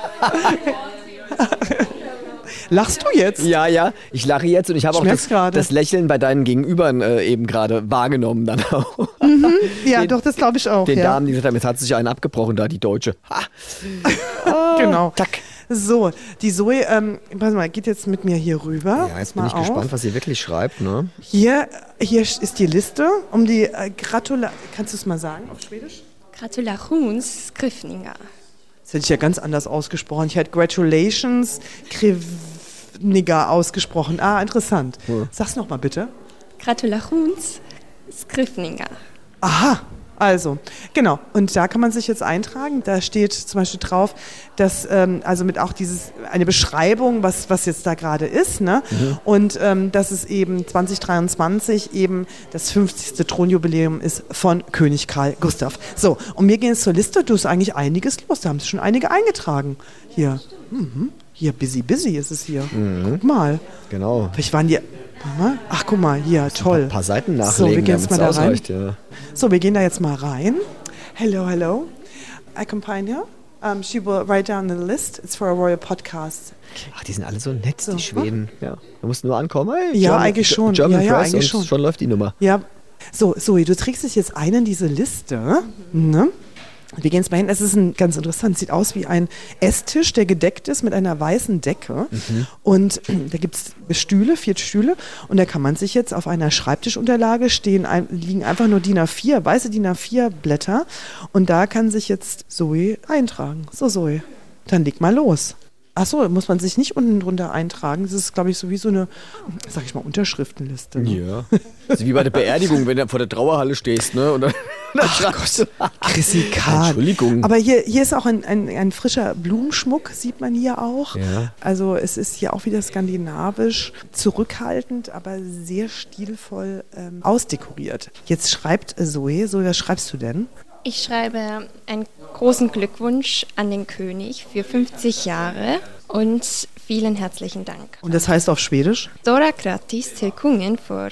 Lachst du jetzt? Ja, ich lache jetzt und ich habe auch das Lächeln bei deinen Gegenübern eben gerade wahrgenommen dann auch. Ja, doch, das glaube ich auch. Den Damen, die gesagt haben, jetzt hat sich einen abgebrochen da, die Deutsche. Genau. Tack. So, die Zoe, pass mal, geht jetzt mit mir hier rüber. Ja, jetzt bin ich gespannt, was sie wirklich schreibt. Ne? Hier ist die Liste um die kannst du es mal sagen auf Schwedisch? Gratulationsskrivningar. Das hätte ich ja ganz anders ausgesprochen. Ich hätte Gratulations Skrivningar ausgesprochen. Ah, interessant. Ja. Sag's nochmal bitte. Gratulationsskrivningar. Aha, also, genau. Und da kann man sich jetzt eintragen. Da steht zum Beispiel drauf, dass, also mit auch eine Beschreibung, was jetzt da gerade ist, ne? Mhm. Und dass es eben 2023 eben das 50. Thronjubiläum ist von König Carl Gustaf. So, und wir gehen jetzt zur Liste. Du hast eigentlich einiges los. Da haben sich schon einige eingetragen. Hier. Hier, busy ist es hier. Guck mal. Genau. Vielleicht waren die. Ach, guck mal, hier, toll. Ein paar Seiten nachlegen, so, wir gehen jetzt mal da rein. Ja. So, wir gehen da jetzt mal rein. Hello. I combine here. She will write down the list. It's for a royal podcast. Ach, die sind alle so nett, die Schweden. Ja. Du musst nur ankommen. Hey, ja, eigentlich schon. German ja, Press eigentlich und schon. Schon läuft die Nummer. Ja. So, Zoe, du trägst dich jetzt ein in diese Liste. Ne? Wir gehen jetzt mal hin. Es ist ganz interessant. Sieht aus wie ein Esstisch, der gedeckt ist mit einer weißen Decke. Und da gibt es 4 Stühle. Und da kann man sich jetzt auf einer Schreibtischunterlage liegen einfach nur DIN A4, weiße DIN A4 Blätter. Und da kann sich jetzt Zoe eintragen. So, Zoe, dann leg mal los. Ach so, muss man sich nicht unten drunter eintragen. Das ist, glaube ich, so wie so eine, sag ich mal, Unterschriftenliste. Ne? Ja. Also wie bei der Beerdigung, wenn du vor der Trauerhalle stehst, ne? Und dann schreibst du. Chrissy Kahn. Entschuldigung. Aber hier ist auch ein frischer Blumenschmuck, sieht man hier auch. Ja. Also es ist hier auch wieder skandinavisch, zurückhaltend, aber sehr stilvoll ausdekoriert. Jetzt schreibt Zoe, was schreibst du denn? Ich schreibe einen großen Glückwunsch an den König für 50 Jahre und vielen herzlichen Dank. Und das heißt auf Schwedisch? Stora grattis till kungen för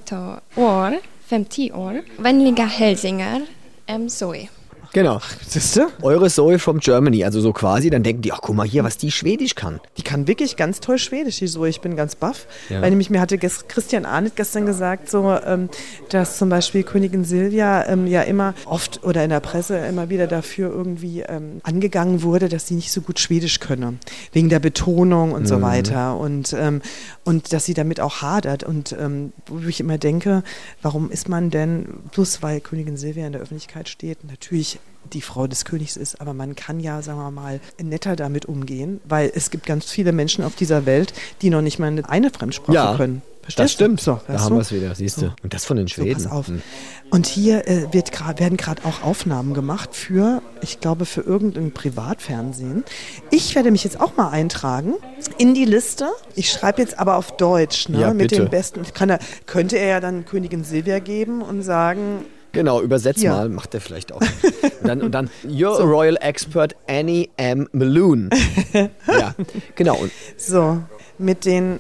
50 år. Vänliga hälsningar, Zoe. Genau. Siehste? Eure Zoe from Germany, also so quasi, dann denken die, ach guck mal hier, was die Schwedisch kann. Die kann wirklich ganz toll Schwedisch, die Zoe. Ich bin ganz baff. Ja. Weil nämlich mir hatte Christian Arndt gestern gesagt, so, dass zum Beispiel Königin Silvia ja immer oft oder in der Presse immer wieder dafür irgendwie angegangen wurde, dass sie nicht so gut Schwedisch könne. Wegen der Betonung und so weiter. Und dass sie damit auch hadert. Und wo ich immer denke, warum ist man denn, bloß weil Königin Silvia in der Öffentlichkeit steht, natürlich die Frau des Königs ist, aber man kann ja, sagen wir mal, netter damit umgehen, weil es gibt ganz viele Menschen auf dieser Welt, die noch nicht mal eine Fremdsprache können. Verstehst das stimmt. So, da haben wir es wieder, siehst du. So. Und das von den Schweden. So, pass auf. Und hier werden gerade auch Aufnahmen gemacht ich glaube, für irgendein Privatfernsehen. Ich werde mich jetzt auch mal eintragen in die Liste. Ich schreibe jetzt aber auf Deutsch, ne? Ja, mit bitte. den besten. Könnte er ja dann Königin Silvia geben und sagen, Genau, übersetz mal, macht er vielleicht auch. Und dann Your Royal Expert Annie M. Malone. Ja, genau. So, mit den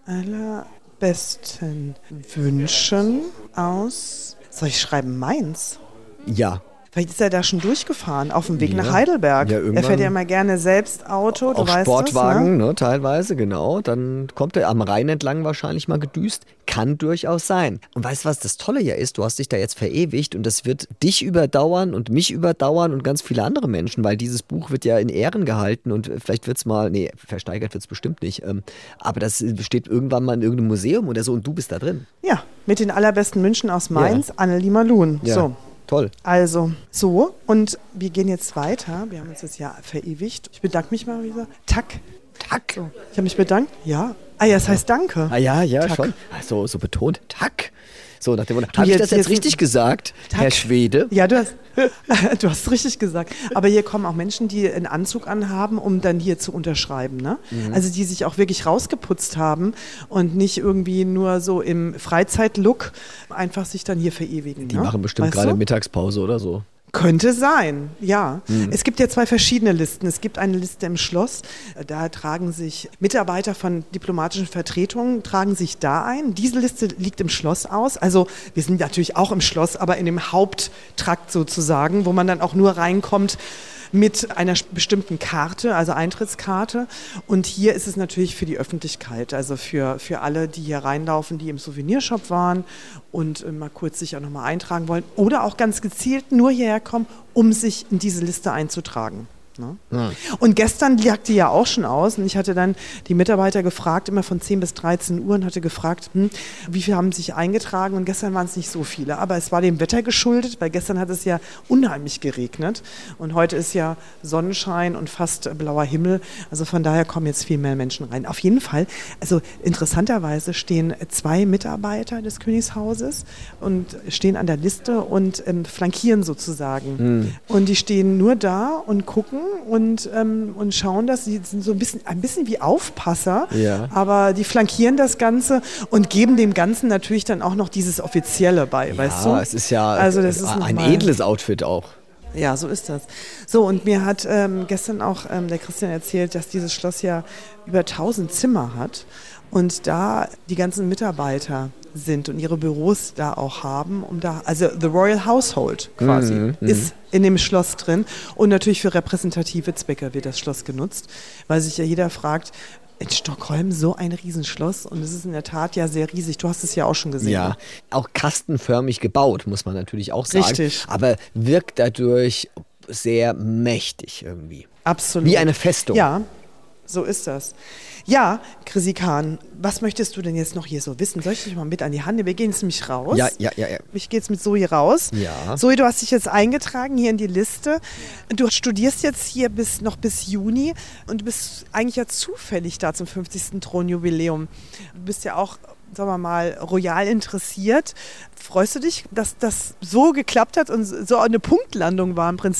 allerbesten Wünschen aus, soll ich schreiben Mainz? Ja. Vielleicht ist er da schon durchgefahren, auf dem Weg Ja. nach Heidelberg. Ja, Er fährt ja immer gerne selbst Auto, du Auch weißt Sportwagen, das, ne? Teilweise, genau. Dann kommt er am Rhein entlang wahrscheinlich mal gedüst. Kann durchaus sein. Und weißt du, was das Tolle ja ist? Du hast dich da jetzt verewigt und das wird dich überdauern und mich überdauern und ganz viele andere Menschen, weil dieses Buch wird ja in Ehren gehalten und vielleicht wird es mal, versteigert wird es bestimmt nicht, aber das steht irgendwann mal in irgendeinem Museum oder so und du bist da drin. Ja, mit den allerbesten Wünschen aus Mainz, Annelie Malun. Ja. So. Toll. Also, so, und wir gehen jetzt weiter. Wir haben uns das ja verewigt. Ich bedanke mich mal wieder. Tack. So. Ich habe mich bedankt. Ja. Ah ja, das heißt Danke. Ah ja, Tack. schon. So betont. Tack. So, nach dem Motto, Du, habe ich jetzt- das jetzt jetzt- richtig gesagt, Tack. Herr Schwede? Ja, du hast es richtig gesagt. Aber hier kommen auch Menschen, die einen Anzug anhaben, um dann hier zu unterschreiben. Ne? Also die sich auch wirklich rausgeputzt haben und nicht irgendwie nur so im Freizeitlook einfach sich dann hier verewigen. Die ne? machen bestimmt Weißt gerade du? Mittagspause oder so. Könnte sein, ja. Es gibt ja 2 verschiedene Listen. Es gibt eine Liste im Schloss, da tragen sich Mitarbeiter von diplomatischen Vertretungen, tragen sich da ein. Diese Liste liegt im Schloss aus. Also wir sind natürlich auch im Schloss, aber in dem Haupttrakt sozusagen, wo man dann auch nur reinkommt mit einer bestimmten Karte, also Eintrittskarte. Und hier ist es natürlich für die Öffentlichkeit, also für alle, die hier reinlaufen, die im Souvenirshop waren und mal kurz sich auch nochmal eintragen wollen oder auch ganz gezielt nur hierher kommen, um sich in diese Liste einzutragen. Ne? Und gestern lag die ja auch schon aus und ich hatte dann die Mitarbeiter gefragt, immer von 10 bis 13 Uhr und hatte gefragt, wie viele haben sich eingetragen und gestern waren es nicht so viele, aber es war dem Wetter geschuldet, weil gestern hat es ja unheimlich geregnet und heute ist ja Sonnenschein und fast blauer Himmel, also von daher kommen jetzt viel mehr Menschen rein. Auf jeden Fall, also interessanterweise stehen 2 Mitarbeiter des Königshauses und stehen an der Liste und flankieren sozusagen und die stehen nur da und gucken und schauen das. Sie sind so ein bisschen wie Aufpasser, Ja. aber die flankieren das Ganze und geben dem Ganzen natürlich dann auch noch dieses Offizielle bei, weißt du? Ja, es ist ja Also das ist ein nochmal- edles Outfit auch. Ja, so ist das. So, und mir hat gestern auch der Christian erzählt, dass dieses Schloss ja über 1000 Zimmer hat und da die ganzen Mitarbeiter sind und ihre Büros da auch haben, also the Royal Household quasi ist in dem Schloss drin und natürlich für repräsentative Zwecke wird das Schloss genutzt, weil sich ja jeder fragt, in Stockholm so ein Riesenschloss und es ist in der Tat ja sehr riesig. Du hast es ja auch schon gesehen. Ja, auch kastenförmig gebaut, muss man natürlich auch sagen. Richtig. Aber wirkt dadurch sehr mächtig irgendwie. Absolut. Wie eine Festung. Ja, so ist das. Ja, Chrissy Kahn, was möchtest du denn jetzt noch hier so wissen? Soll ich dich mal mit an die Hand nehmen? Wir gehen jetzt nämlich raus. Ja. Ich gehe jetzt mit Zoe raus. Ja. Zoe, du hast dich jetzt eingetragen hier in die Liste. Du studierst jetzt hier noch bis Juni und du bist eigentlich ja zufällig da zum 50. Thronjubiläum. Du bist ja auch, sagen wir mal, royal interessiert. Freust du dich, dass das so geklappt hat und so eine Punktlandung war im Prinzip?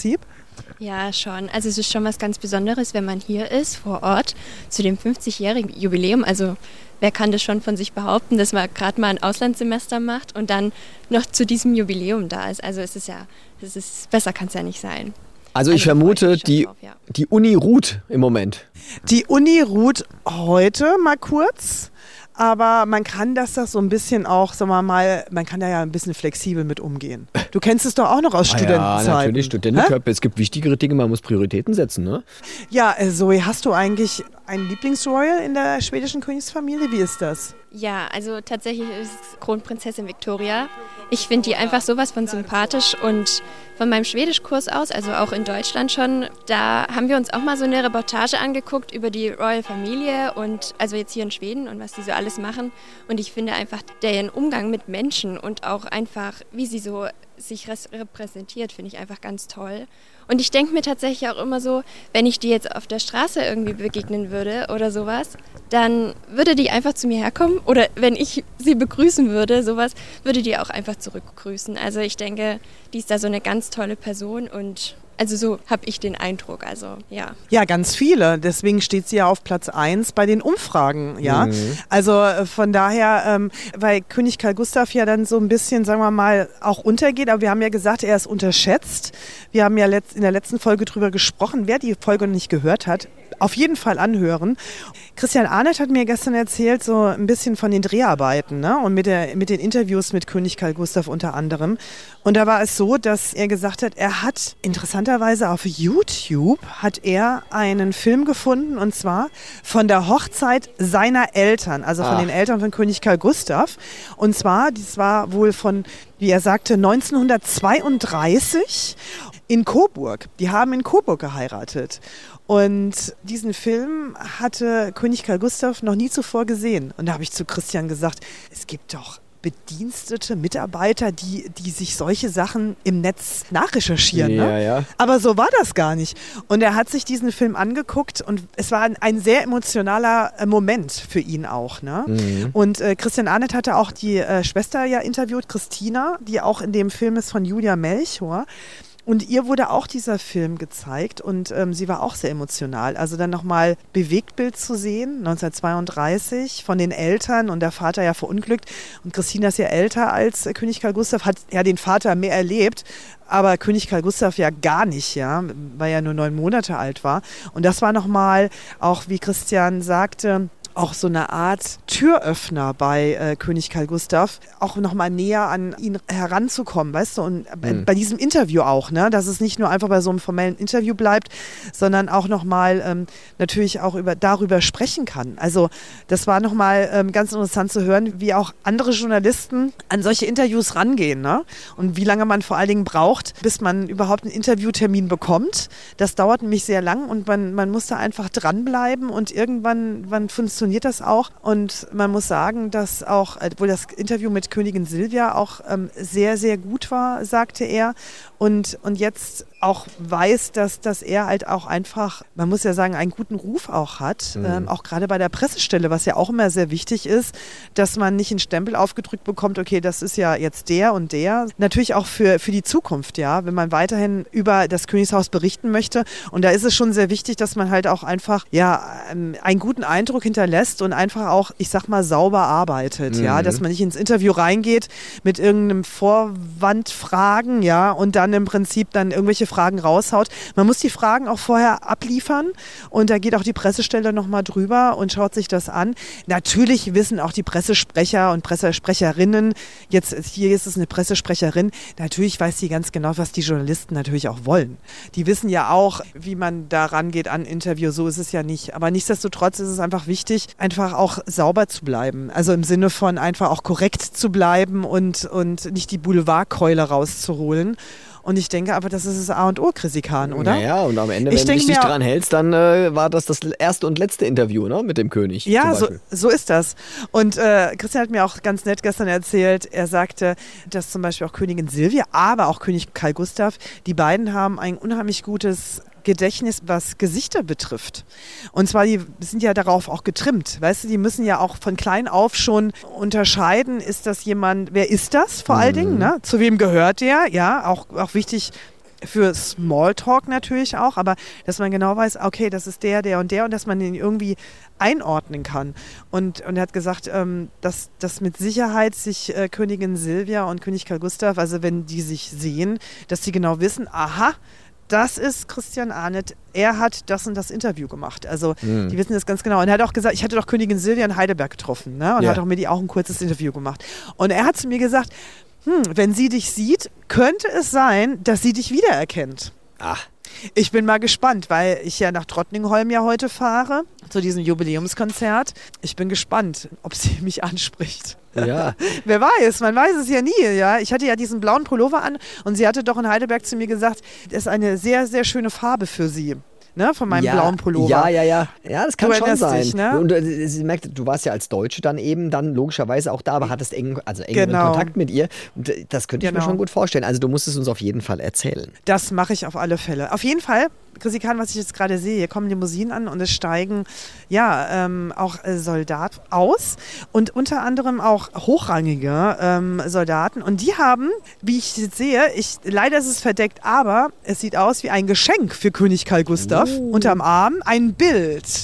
Ja, schon. Also es ist schon was ganz Besonderes, wenn man hier ist, vor Ort, zu dem 50-jährigen Jubiläum. Also wer kann das schon von sich behaupten, dass man gerade mal ein Auslandssemester macht und dann noch zu diesem Jubiläum da ist. Also besser kann es ja nicht sein. Also ich vermute, die Uni ruht im Moment. Die Uni ruht heute mal kurz. Aber man kann das so ein bisschen auch, sagen wir mal, man kann da ja ein bisschen flexibel mit umgehen. Du kennst es doch auch noch aus Studentenzeiten. Ja, natürlich, Studentenköpfe. Es gibt wichtigere Dinge, man muss Prioritäten setzen, ne? Ja, Zoe, hast du eigentlich einen Lieblingsroyal in der schwedischen Königsfamilie? Wie ist das? Ja, also tatsächlich ist Kronprinzessin Victoria. Ich finde die einfach sowas von sympathisch und von meinem Schwedischkurs aus, also auch in Deutschland schon, da haben wir uns auch mal so eine Reportage angeguckt über die Royal Familie und also jetzt hier in Schweden und was die so alles machen. Und ich finde einfach deren Umgang mit Menschen und auch einfach, wie sie so sich repräsentiert, finde ich einfach ganz toll. Und ich denke mir tatsächlich auch immer so, wenn ich die jetzt auf der Straße irgendwie begegnen würde oder sowas, dann würde die einfach zu mir herkommen oder wenn ich sie begrüßen würde, sowas, würde die auch einfach zurückgrüßen. Also ich denke, die ist da so eine ganz tolle Person und also so habe ich den Eindruck, also ja. Ja, ganz viele. Deswegen steht sie ja auf Platz 1 bei den Umfragen, ja. Also von daher, weil König Carl Gustaf ja dann so ein bisschen, sagen wir mal, auch untergeht. Aber wir haben ja gesagt, er ist unterschätzt. Wir haben ja in der letzten Folge drüber gesprochen. Wer die Folge noch nicht gehört hat, auf jeden Fall anhören. Christian Arnett hat mir gestern erzählt, so ein bisschen von den Dreharbeiten, ne? Und mit den Interviews mit König Carl Gustaf unter anderem. Und da war es so, dass er gesagt hat, er hat interessanterweise auf YouTube hat er einen Film gefunden und zwar von der Hochzeit seiner Eltern, also von den Eltern von König Carl Gustaf. Und zwar, das war wohl von, wie er sagte, 1932 in Coburg. Die haben in Coburg geheiratet. Und diesen Film hatte König Carl Gustaf noch nie zuvor gesehen. Und da habe ich zu Christian gesagt, es gibt doch Bedienstete, Mitarbeiter, die sich solche Sachen im Netz nachrecherchieren. Ja, ne? ja. Aber so war das gar nicht. Und er hat sich diesen Film angeguckt und es war ein sehr emotionaler Moment für ihn auch. Ne? Und Christian Arnett hatte auch die Schwester ja interviewt, Christina, die auch in dem Film ist von Julia Melchior. Und ihr wurde auch dieser Film gezeigt und sie war auch sehr emotional. Also dann nochmal Bewegtbild zu sehen, 1932, von den Eltern und der Vater ja verunglückt. Und Christina ist ja älter als König Carl Gustaf, hat ja den Vater mehr erlebt. Aber König Carl Gustaf ja gar nicht, ja, weil er nur 9 Monate alt war. Und das war nochmal, auch wie Christian sagte, auch so eine Art Türöffner bei König Carl Gustaf, auch nochmal näher an ihn heranzukommen, weißt du, und bei diesem Interview auch, ne, dass es nicht nur einfach bei so einem formellen Interview bleibt, sondern auch nochmal natürlich auch darüber sprechen kann. Also das war nochmal ganz interessant zu hören, wie auch andere Journalisten an solche Interviews rangehen, ne, und wie lange man vor allen Dingen braucht, bis man überhaupt einen Interviewtermin bekommt. Das dauert nämlich sehr lang und man muss da einfach dranbleiben und irgendwann funktioniert das auch. Und man muss sagen, dass auch, obwohl das Interview mit Königin Silvia auch sehr, sehr gut war, sagte er. Und jetzt auch weiß, dass er halt auch einfach, man muss ja sagen, einen guten Ruf auch hat, auch gerade bei der Pressestelle, was ja auch immer sehr wichtig ist, dass man nicht einen Stempel aufgedrückt bekommt, okay, das ist ja jetzt der und der. Natürlich auch für die Zukunft, ja, wenn man weiterhin über das Königshaus berichten möchte. Und da ist es schon sehr wichtig, dass man halt auch einfach, ja, einen guten Eindruck hinterlässt und einfach auch, ich sag mal, sauber arbeitet, ja, dass man nicht ins Interview reingeht mit irgendeinem Vorwandfragen, ja, und dann im Prinzip dann irgendwelche Fragen raushaut. Man muss die Fragen auch vorher abliefern und da geht auch die Pressestelle nochmal drüber und schaut sich das an. Natürlich wissen auch die Pressesprecher und Pressesprecherinnen, jetzt hier ist es eine Pressesprecherin, natürlich weiß sie ganz genau, was die Journalisten natürlich auch wollen. Die wissen ja auch, wie man da rangeht an Interview, so ist es ja nicht. Aber nichtsdestotrotz ist es einfach wichtig, einfach auch sauber zu bleiben. Also im Sinne von einfach auch korrekt zu bleiben und nicht die Boulevardkeule rauszuholen. Und ich denke aber, das ist das A und O, Chrissy Kahn, oder? Naja, und am Ende, wenn du dich dran hältst, dann war das erste und letzte Interview, ne, mit dem König. Ja, so ist das. Und Christian hat mir auch ganz nett gestern erzählt, er sagte, dass zum Beispiel auch Königin Silvia, aber auch König Carl Gustaf, die beiden haben ein unheimlich gutes Gedächtnis, was Gesichter betrifft. Und zwar, die sind ja darauf auch getrimmt. Weißt du, die müssen ja auch von klein auf schon unterscheiden, ist das jemand, wer ist das vor allen Dingen, ne? Zu wem gehört der? Ja, auch wichtig, für Smalltalk natürlich auch, aber dass man genau weiß, okay, das ist der und der und dass man den irgendwie einordnen kann. Und er hat gesagt, dass mit Sicherheit sich Königin Silvia und König Karl Gustav, also wenn die sich sehen, dass sie genau wissen, aha, das ist Christian Arndt, er hat das und das Interview gemacht. Also die wissen das ganz genau. Und er hat auch gesagt, ich hatte doch Königin Silvia in Heidelberg getroffen, ne? Und hat auch mit ihr auch ein kurzes Interview gemacht. Und er hat zu mir gesagt, wenn sie dich sieht, könnte es sein, dass sie dich wiedererkennt. Ach. Ich bin mal gespannt, weil ich ja nach Drottningholm ja heute fahre, zu diesem Jubiläumskonzert. Ich bin gespannt, ob sie mich anspricht. Ja. Wer weiß, man weiß es ja nie. Ja? Ich hatte ja diesen blauen Pullover an und sie hatte doch in Heidelberg zu mir gesagt, das ist eine sehr, sehr schöne Farbe für sie. Ne, von meinem blauen Pullover. Ja, das kann schon sein. Dich, ne? Und sie merkt, du warst ja als Deutsche dann logischerweise auch da, aber hattest engeren Kontakt mit ihr. Und das könnte ich mir schon gut vorstellen. Also du musst es uns auf jeden Fall erzählen. Das mache ich auf alle Fälle. Auf jeden Fall, Chrissy Kahn, was ich jetzt gerade sehe, hier kommen Limousinen an und es steigen auch Soldaten aus und unter anderem auch hochrangige Soldaten. Und die haben, wie ich jetzt sehe, leider ist es verdeckt, aber es sieht aus wie ein Geschenk für König Karl Gustav. Unterm Arm ein Bild.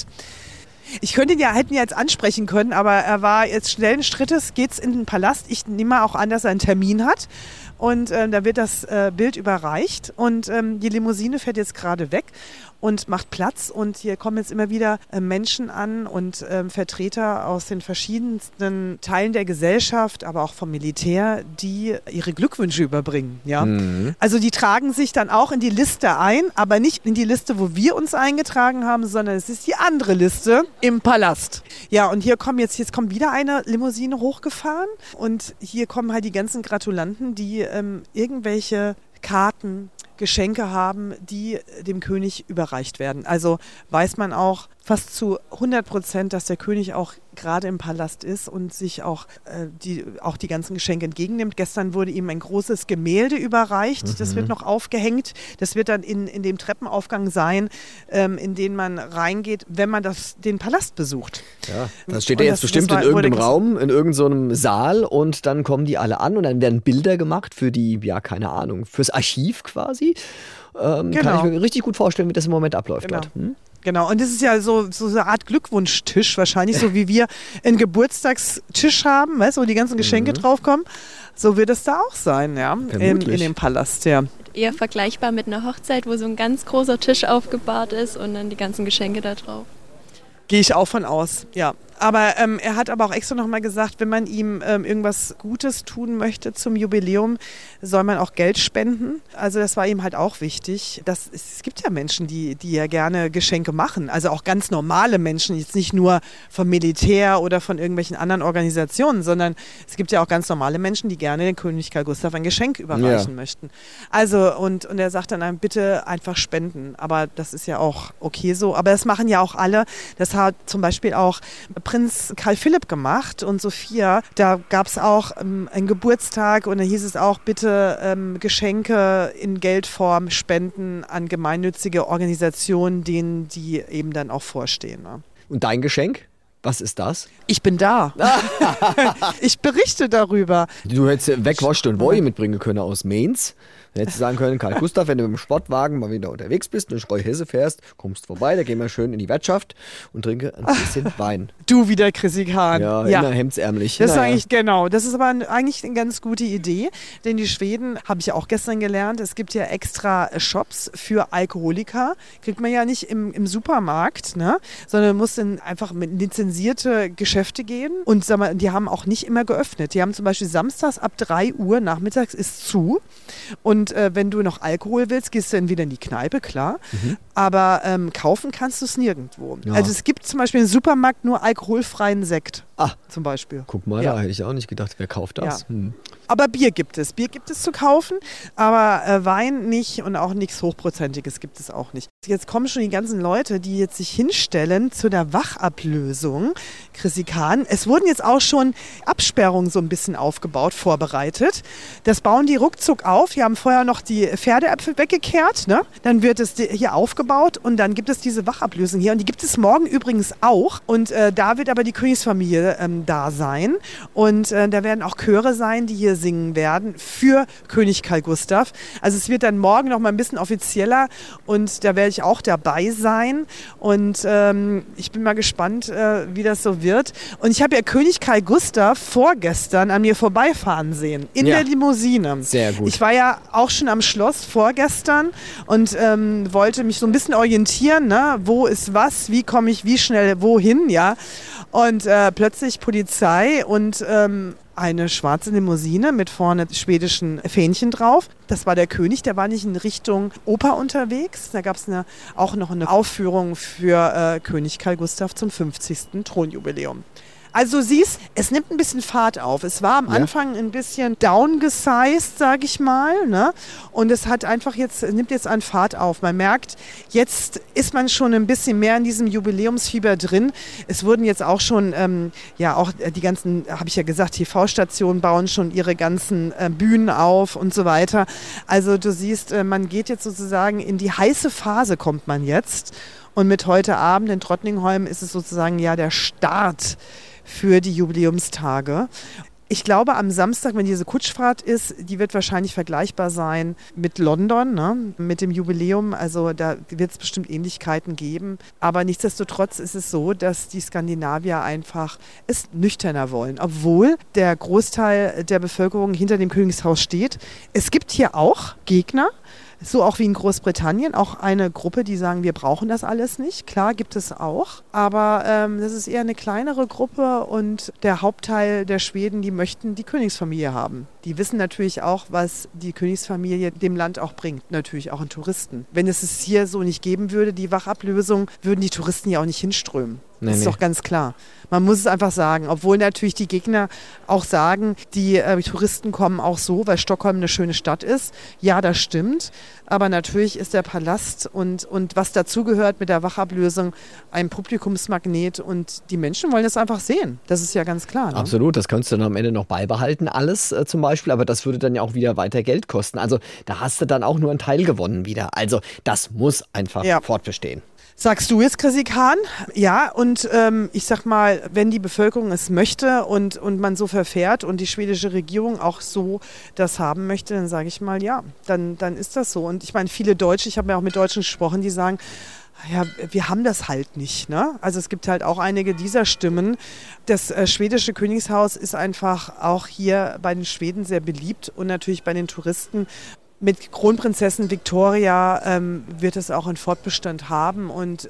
Ich könnte ihn hätten ihn jetzt ansprechen können, aber er war jetzt schnellen Schrittes, geht's in den Palast. Ich nehme auch an, dass er einen Termin hat. Und da wird das Bild überreicht und die Limousine fährt jetzt gerade weg und macht Platz. Und hier kommen jetzt immer wieder Menschen an und Vertreter aus den verschiedensten Teilen der Gesellschaft, aber auch vom Militär, die ihre Glückwünsche überbringen. Ja? Also die tragen sich dann auch in die Liste ein, aber nicht in die Liste, wo wir uns eingetragen haben, sondern es ist die andere Liste im Palast. Ja, und jetzt kommt wieder eine Limousine hochgefahren und hier kommen halt die ganzen Gratulanten, die irgendwelche Karten, Geschenke haben, die dem König überreicht werden. Also weiß man auch fast zu 100%, dass der König auch gerade im Palast ist und sich auch die ganzen Geschenke entgegennimmt. Gestern wurde ihm ein großes Gemälde überreicht. Das wird noch aufgehängt. Das wird dann in dem Treppenaufgang sein, in den man reingeht, wenn man den Palast besucht. Ja, das steht ja jetzt bestimmt in irgendeinem Raum, in irgendeinem Saal und dann kommen die alle an und dann werden Bilder gemacht für die, keine Ahnung, fürs Archiv quasi. Kann ich mir richtig gut vorstellen, wie das im Moment abläuft dort. Genau, und das ist ja so eine Art Glückwunschtisch wahrscheinlich, so wie wir einen Geburtstagstisch haben, weißt du, wo die ganzen Geschenke draufkommen. So wird es da auch sein, ja, in dem Palast, ja. Eher vergleichbar mit einer Hochzeit, wo so ein ganz großer Tisch aufgebahrt ist und dann die ganzen Geschenke da drauf. Gehe ich auch von aus, ja. Aber er hat aber auch extra nochmal gesagt, wenn man ihm irgendwas Gutes tun möchte zum Jubiläum, soll man auch Geld spenden. Also das war ihm halt auch wichtig. Es gibt ja Menschen, die ja gerne Geschenke machen. Also auch ganz normale Menschen, jetzt nicht nur vom Militär oder von irgendwelchen anderen Organisationen, sondern es gibt ja auch ganz normale Menschen, die gerne den König Karl Gustav ein Geschenk überreichen möchten. Also und er sagt dann bitte einfach spenden. Aber das ist ja auch okay so. Aber das machen ja auch alle. Das hat zum Beispiel auch Prinz Karl Philipp gemacht und Sophia. Da gab es auch einen Geburtstag und da hieß es auch, bitte Geschenke in Geldform spenden an gemeinnützige Organisationen, denen die eben dann auch vorstehen. Ne? Und dein Geschenk? Was ist das? Ich bin da. Ich berichte darüber. Du hättest Wegwascht und Wolle mitbringen können aus Mainz. Dann hättest du sagen können, Karl Gustav, wenn du mit dem Sportwagen mal wieder unterwegs bist und in Streu-Hesse fährst, kommst vorbei, da gehen wir schön in die Wirtschaft und trinke ein bisschen Wein. Du wieder, Chrissy Kahn. Ja, immer hemdsärmlich. Das ist eigentlich, genau, das ist aber eigentlich eine ganz gute Idee, denn die Schweden, habe ich ja auch gestern gelernt, es gibt ja extra Shops für Alkoholiker, kriegt man ja nicht im Supermarkt, ne? Sondern muss dann einfach mit lizenzierte Geschäfte gehen und sag mal, die haben auch nicht immer geöffnet. Die haben zum Beispiel samstags ab 3 Uhr nachmittags ist zu und wenn du noch Alkohol willst, gehst du dann wieder in die Kneipe, klar. Aber kaufen kannst du es nirgendwo. Ja. Also es gibt zum Beispiel im Supermarkt nur alkoholfreien Sekt. Zum Beispiel. Guck mal, da hätte ich auch nicht gedacht, wer kauft das? Ja. Aber Bier gibt es. Bier gibt es zu kaufen, aber Wein nicht und auch nichts Hochprozentiges gibt es auch nicht. Jetzt kommen schon die ganzen Leute, die jetzt sich hinstellen zu der Wachablösung. Chrissy Kahn, es wurden jetzt auch schon Absperrungen so ein bisschen aufgebaut, vorbereitet. Das bauen die ruckzuck auf. Die haben vorher noch die Pferdeäpfel weggekehrt, ne? Dann wird es hier aufgebaut und dann gibt es diese Wachablösung hier. Und die gibt es morgen übrigens auch. Und da wird aber die Königsfamilie da sein. Und da werden auch Chöre sein, die hier singen werden für König Karl Gustav. Also es wird dann morgen noch mal ein bisschen offizieller und da werde ich auch dabei sein. Und ich bin mal gespannt, wie das so wird. Und ich habe ja König Karl Gustav vorgestern an mir vorbeifahren sehen, in der Limousine. Sehr gut. Ich war ja auch schon am Schloss vorgestern und wollte mich so ein bisschen orientieren, ne? Wo ist was, wie komme ich wie schnell wohin, ja. Und plötzlich Polizei und eine schwarze Limousine mit vorne schwedischen Fähnchen drauf. Das war der König, der war nicht in Richtung Oper unterwegs. Da gab es auch noch eine Aufführung für König Karl Gustav zum 50. Thronjubiläum. Also du siehst, es nimmt ein bisschen Fahrt auf. Es war am Anfang ein bisschen downgesized, sage ich mal, ne? Und es hat einfach nimmt jetzt an Fahrt auf. Man merkt, jetzt ist man schon ein bisschen mehr in diesem Jubiläumsfieber drin. Es wurden jetzt auch schon, auch die ganzen, habe ich ja gesagt, TV-Stationen bauen schon ihre ganzen Bühnen auf und so weiter. Also du siehst, man geht jetzt sozusagen in die heiße Phase, kommt man jetzt. Und mit heute Abend in Drottningholm ist es sozusagen ja der Start für die Jubiläumstage. Ich glaube, am Samstag, wenn diese Kutschfahrt ist, die wird wahrscheinlich vergleichbar sein mit London, ne? Mit dem Jubiläum. Also da wird es bestimmt Ähnlichkeiten geben. Aber nichtsdestotrotz ist es so, dass die Skandinavier einfach es nüchterner wollen. Obwohl der Großteil der Bevölkerung hinter dem Königshaus steht. Es gibt hier auch Gegner. So auch wie in Großbritannien, auch eine Gruppe, die sagen, wir brauchen das alles nicht. Klar, gibt es auch, aber das ist eher eine kleinere Gruppe und der Hauptteil der Schweden, die möchten die Königsfamilie haben. Die wissen natürlich auch, was die Königsfamilie dem Land auch bringt, natürlich auch an Touristen. Wenn es hier so nicht geben würde, die Wachablösung, würden die Touristen ja auch nicht hinströmen. Das ist doch ganz klar. Man muss es einfach sagen, obwohl natürlich die Gegner auch sagen, die Touristen kommen auch so, weil Stockholm eine schöne Stadt ist. Ja, das stimmt. Aber natürlich ist der Palast und was dazugehört mit der Wachablösung ein Publikumsmagnet und die Menschen wollen das einfach sehen. Das ist ja ganz klar. Ne? Absolut, das könntest du dann am Ende noch beibehalten, alles zum Beispiel, aber das würde dann ja auch wieder weiter Geld kosten. Also da hast du dann auch nur einen Teil gewonnen wieder. Also das muss einfach fortbestehen. Sagst du jetzt, Chrissy Kahn? Ja, und ich sag mal, wenn die Bevölkerung es möchte und man so verfährt und die schwedische Regierung auch so das haben möchte, dann sage ich mal, ja, dann ist das so. Und ich meine, viele Deutsche, ich habe ja auch mit Deutschen gesprochen, die sagen, ja, wir haben das halt nicht, ne? Also es gibt halt auch einige dieser Stimmen. Das schwedische Königshaus ist einfach auch hier bei den Schweden sehr beliebt und natürlich bei den Touristen. Mit Kronprinzessin Victoria wird es auch einen Fortbestand haben und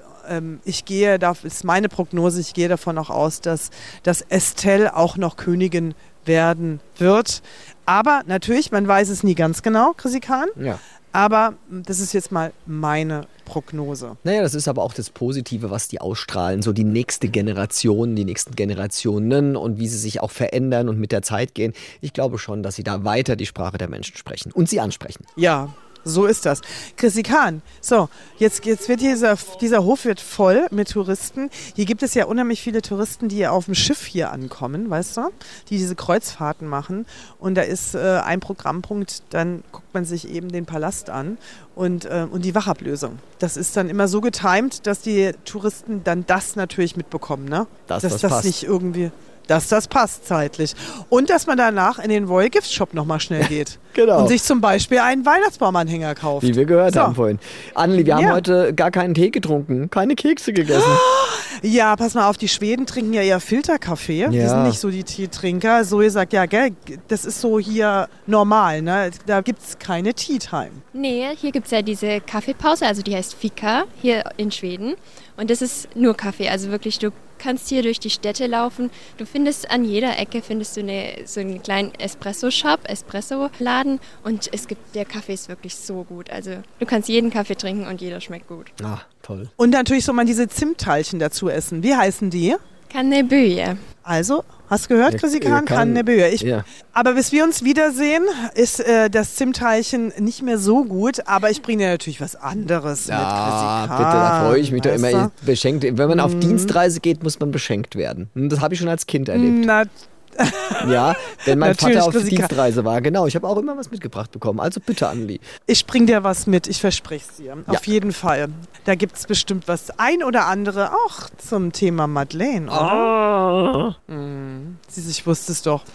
das ist meine Prognose, ich gehe davon auch aus, dass Estelle auch noch Königin werden wird. Aber natürlich, man weiß es nie ganz genau, Chrissy Kahn. Ja. Aber das ist jetzt mal meine Prognose. Naja, das ist aber auch das Positive, was die ausstrahlen. So die nächste Generation, die nächsten Generationen und wie sie sich auch verändern und mit der Zeit gehen. Ich glaube schon, dass sie da weiter die Sprache der Menschen sprechen und sie ansprechen. Ja, so ist das. Chrissy Kahn, so, jetzt wird dieser Hof wird voll mit Touristen. Hier gibt es ja unheimlich viele Touristen, die auf dem Schiff hier ankommen, weißt du, die diese Kreuzfahrten machen. Und da ist ein Programmpunkt, dann guckt man sich eben den Palast an und die Wachablösung. Das ist dann immer so getimt, dass die Touristen dann das natürlich mitbekommen, ne? Dass das passt. Nicht irgendwie... Dass das passt zeitlich. Und dass man danach in den Royal Gift Shop nochmal schnell geht. Genau. Und sich zum Beispiel einen Weihnachtsbaumanhänger kauft. Wie wir gehört haben vorhin. Anneli, wir haben heute gar keinen Tee getrunken, keine Kekse gegessen. Ja, pass mal auf, die Schweden trinken ja eher Filterkaffee. Die sind nicht so die Teetrinker. Zoe sagt, ja, gell, das ist so hier normal, ne? Da gibt es keine Tea Time. Nee, hier gibt es ja diese Kaffeepause, also die heißt Fika, hier in Schweden. Und das ist nur Kaffee, also wirklich, du kannst hier durch die Städte laufen. Du findest an jeder Ecke so einen kleinen Espresso-Shop, Espresso-Laden und der Kaffee ist wirklich so gut. Also du kannst jeden Kaffee trinken und jeder schmeckt gut. Ah, toll. Und natürlich soll man diese Zimtteilchen dazu essen. Wie heißen die? Kanneböje. Also, hast du gehört, Chrissy Kahn? Kanneböje. Aber bis wir uns wiedersehen, ist das Zimtteilchen nicht mehr so gut, aber ich bringe dir natürlich was anderes mit, Chrissy Kahn. Bitte, da freue ich mich doch immer beschenkt. Wenn man auf Dienstreise geht, muss man beschenkt werden. Das habe ich schon als Kind erlebt. Ja, wenn mein Vater auf Dienstreise war. Genau, ich habe auch immer was mitgebracht bekommen. Also bitte, Anneli. Ich bring dir was mit, ich verspreche es dir. Auf jeden Fall. Da gibt es bestimmt was ein oder andere auch zum Thema Madeleine, oder? Siehst du, ich wusste es doch.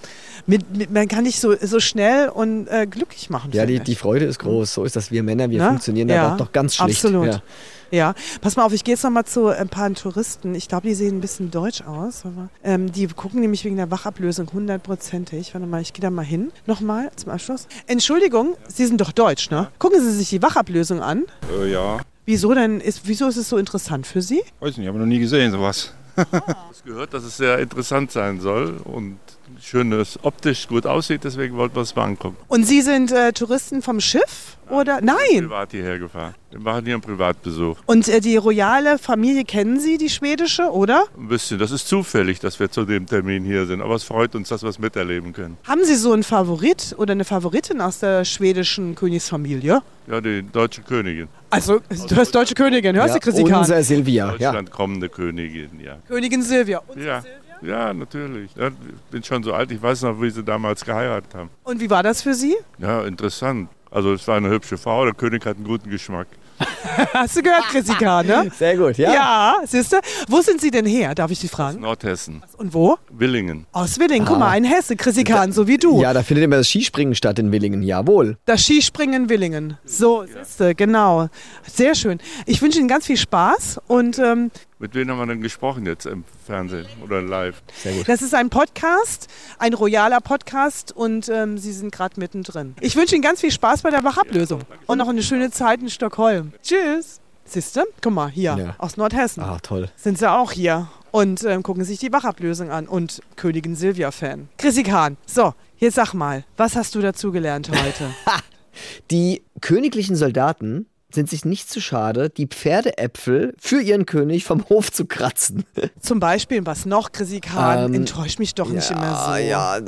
Man kann dich so schnell und glücklich machen. Ja, finde die ich. Freude ist groß. So ist das. Wir Männer, wir Ne? funktionieren Ja, da doch ganz schlicht. absolut. Ja. Ja, pass mal auf, ich gehe jetzt noch mal zu ein paar Touristen. Ich glaube, die sehen ein bisschen deutsch aus. Aber, die gucken nämlich wegen der Wachablösung 100%ig. Warte mal, ich gehe da mal hin. Nochmal zum Abschluss. Entschuldigung, Sie sind doch deutsch, ne? Gucken Sie sich die Wachablösung an. Ja, Wieso ist es so interessant für Sie? weiß nicht, habe noch nie gesehen sowas. Ich gehört, dass es sehr interessant sein soll und schön optisch gut aussieht, deswegen wollten wir es mal angucken. Und Sie sind Touristen vom Schiff? Oder? Nein! Privat hierher gefahren. Wir machen hier einen Privatbesuch. Und die royale Familie kennen Sie, die schwedische, oder? Ein bisschen. Das ist zufällig, dass wir zu dem Termin hier sind. Aber es freut uns, dass wir es miterleben können. Haben Sie so einen Favorit oder eine Favoritin aus der schwedischen Königsfamilie? Ja, die deutsche Königin. Also, du hörst deutsche Königin, hörst du, Chrissy Unser Silvia. Ja. Deutschland kommende Königin, ja. Königin Silvia. Ja. Ja, natürlich. Ja, ich bin schon so alt, ich weiß noch, wie sie damals geheiratet haben. Und wie war das für Sie? Ja, interessant. Also es war eine hübsche Frau, der König hat einen guten Geschmack. Hast du gehört, Chrissy K., ne? Sehr gut, ja. Ja, siehst du? Wo sind Sie denn her, darf ich Sie fragen? Nordhessen, Und wo? Willingen. Aus Willingen. Guck mal, ein Hesse, Chrissy K., so wie du. Ja, da findet immer das Skispringen statt in Willingen. Jawohl. Das Skispringen in Willingen. So, siehst du, genau. Sehr schön. Ich wünsche Ihnen ganz viel Spaß und Mit wem haben wir denn gesprochen jetzt im Fernsehen oder live? Sehr gut. das ist ein Podcast, ein royaler Podcast und Sie sind gerade mittendrin. Ich wünsche Ihnen ganz viel Spaß bei der Wachablösung und noch eine schöne Zeit in Stockholm. Tschüss. Siehst du? Guck mal, hier, Ja. aus Nordhessen Ah, toll. sind sie auch hier und gucken sich die Wachablösung an und Königin Silvia-Fan. Chrissy Kahn, so, jetzt sag mal, was hast du dazu gelernt heute? Die königlichen Soldaten sind sich nicht zu schade, die Pferdeäpfel für ihren König vom Hof zu kratzen. Zum Beispiel, was noch, Chrissy Kahn? Enttäuscht mich doch nicht immer so.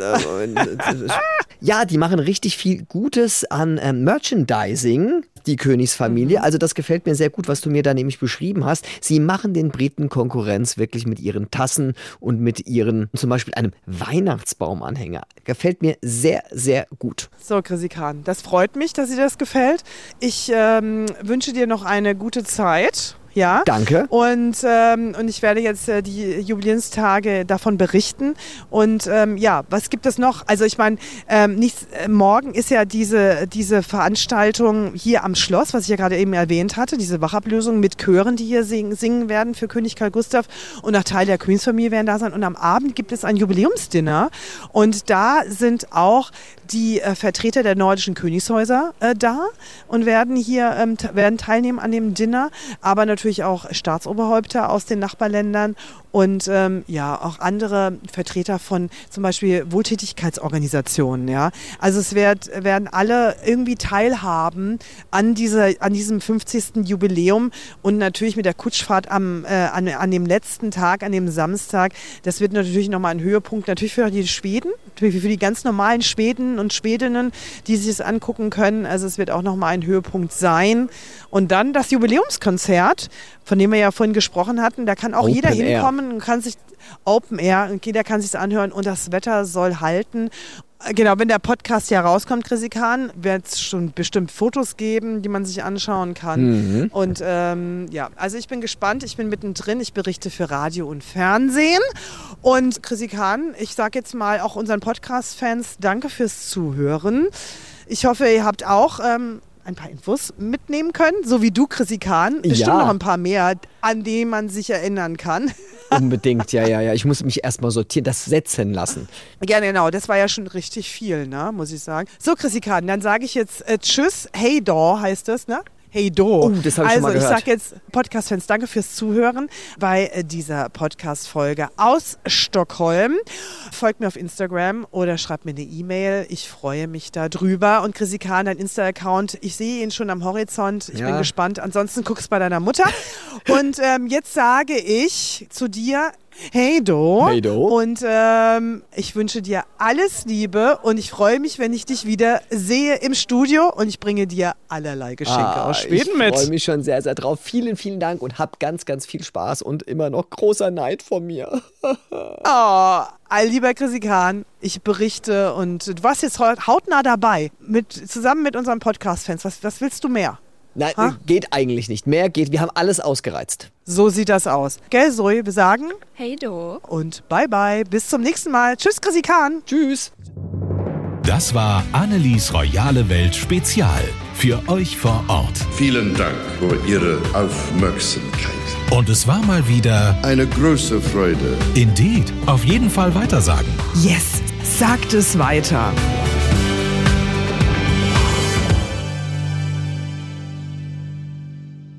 Ja, die machen richtig viel Gutes an Merchandising, die Königsfamilie. Also das gefällt mir sehr gut, was du mir da nämlich beschrieben hast. Sie machen den Briten Konkurrenz wirklich mit ihren Tassen und mit ihren, zum Beispiel einem Weihnachtsbaumanhänger. Gefällt mir sehr, sehr gut. So, Chrissy Kahn, das freut mich, dass dir das gefällt. Ich wünsche dir noch eine gute Zeit. Ja. Danke. Und ich werde jetzt die Jubiläumstage davon berichten. Und ja, was gibt es noch? Also ich meine, morgen ist ja diese Veranstaltung hier am Schloss, was ich ja gerade eben erwähnt hatte, diese Wachablösung mit Chören, die hier singen werden für König Karl Gustav und auch Teil der Königsfamilie werden da sein. Und am Abend gibt es ein Jubiläumsdinner und da sind auch die Vertreter der nordischen Königshäuser da und werden hier werden teilnehmen an dem Dinner, aber natürlich auch Staatsoberhäupter aus den Nachbarländern und ja auch andere Vertreter von zum Beispiel Wohltätigkeitsorganisationen. Ja, also es werden alle irgendwie teilhaben an diesem 50. Jubiläum und natürlich mit der Kutschfahrt an dem letzten Tag, an dem Samstag. Das wird natürlich nochmal ein Höhepunkt natürlich für die Schweden, für die ganz normalen Schweden und Schwedinnen, die sich das angucken können. Also es wird auch nochmal ein Höhepunkt sein. Und dann das Jubiläumskonzert, von dem wir ja vorhin gesprochen hatten. Da kann auch jeder hinkommen und kann sich Open Air, und jeder kann sich anhören und das Wetter soll halten. Genau, wenn der Podcast ja rauskommt, Chrissy Kahn, wird es schon bestimmt Fotos geben, die man sich anschauen kann. Und ja, also ich bin gespannt, ich bin mittendrin, ich berichte für Radio und Fernsehen. Und Chrissy Kahn, ich sage jetzt mal auch unseren Podcast-Fans danke fürs Zuhören. Ich hoffe, ihr habt auch ein paar Infos mitnehmen können, so wie du, Chrissy Kahn. Bestimmt noch ein paar mehr, an die man sich erinnern kann. Unbedingt, ja. Ich muss mich erstmal sortieren, das setzen lassen. Ja, genau, das war ja schon richtig viel, ne, muss ich sagen. So, Chrissy Kahn, dann sage ich jetzt Tschüss, hey do heißt das, ne? Hey do. Oh, das habe ich schon mal gehört. Also ich sage jetzt Podcast-Fans, danke fürs Zuhören bei dieser Podcast-Folge aus Stockholm. Folgt mir auf Instagram oder schreibt mir eine E-Mail. Ich freue mich da drüber. Und Chrissy Kahn, dein Insta-Account, ich sehe ihn schon am Horizont. Ich bin gespannt. Ansonsten guck's bei deiner Mutter. Und jetzt sage ich zu dir, hey do. Hey do. Und ich wünsche dir alles Liebe und ich freue mich, wenn ich dich wieder sehe im Studio und ich bringe dir allerlei Geschenke aus Schweden mit. Ich freue mich schon sehr, sehr drauf. Vielen, vielen Dank und hab ganz, ganz viel Spaß und immer noch großer Neid von mir. Lieber Chrissy Kahn, ich berichte und du warst jetzt hautnah dabei, zusammen mit unseren Podcast-Fans. Was willst du mehr? Nein, geht eigentlich nicht. Mehr geht. Wir haben alles ausgereizt. So sieht das aus. Gell, Zoe? Wir sagen Hey do. und bye bye. Bis zum nächsten Mal. Tschüss, Chrissy Kahn. Tschüss. Das war Annelies Royale Welt Spezial. Für euch vor Ort. Vielen Dank für Ihre Aufmerksamkeit. Und es war mal wieder eine große Freude. Indeed. Auf jeden Fall weitersagen. Yes, sagt es weiter.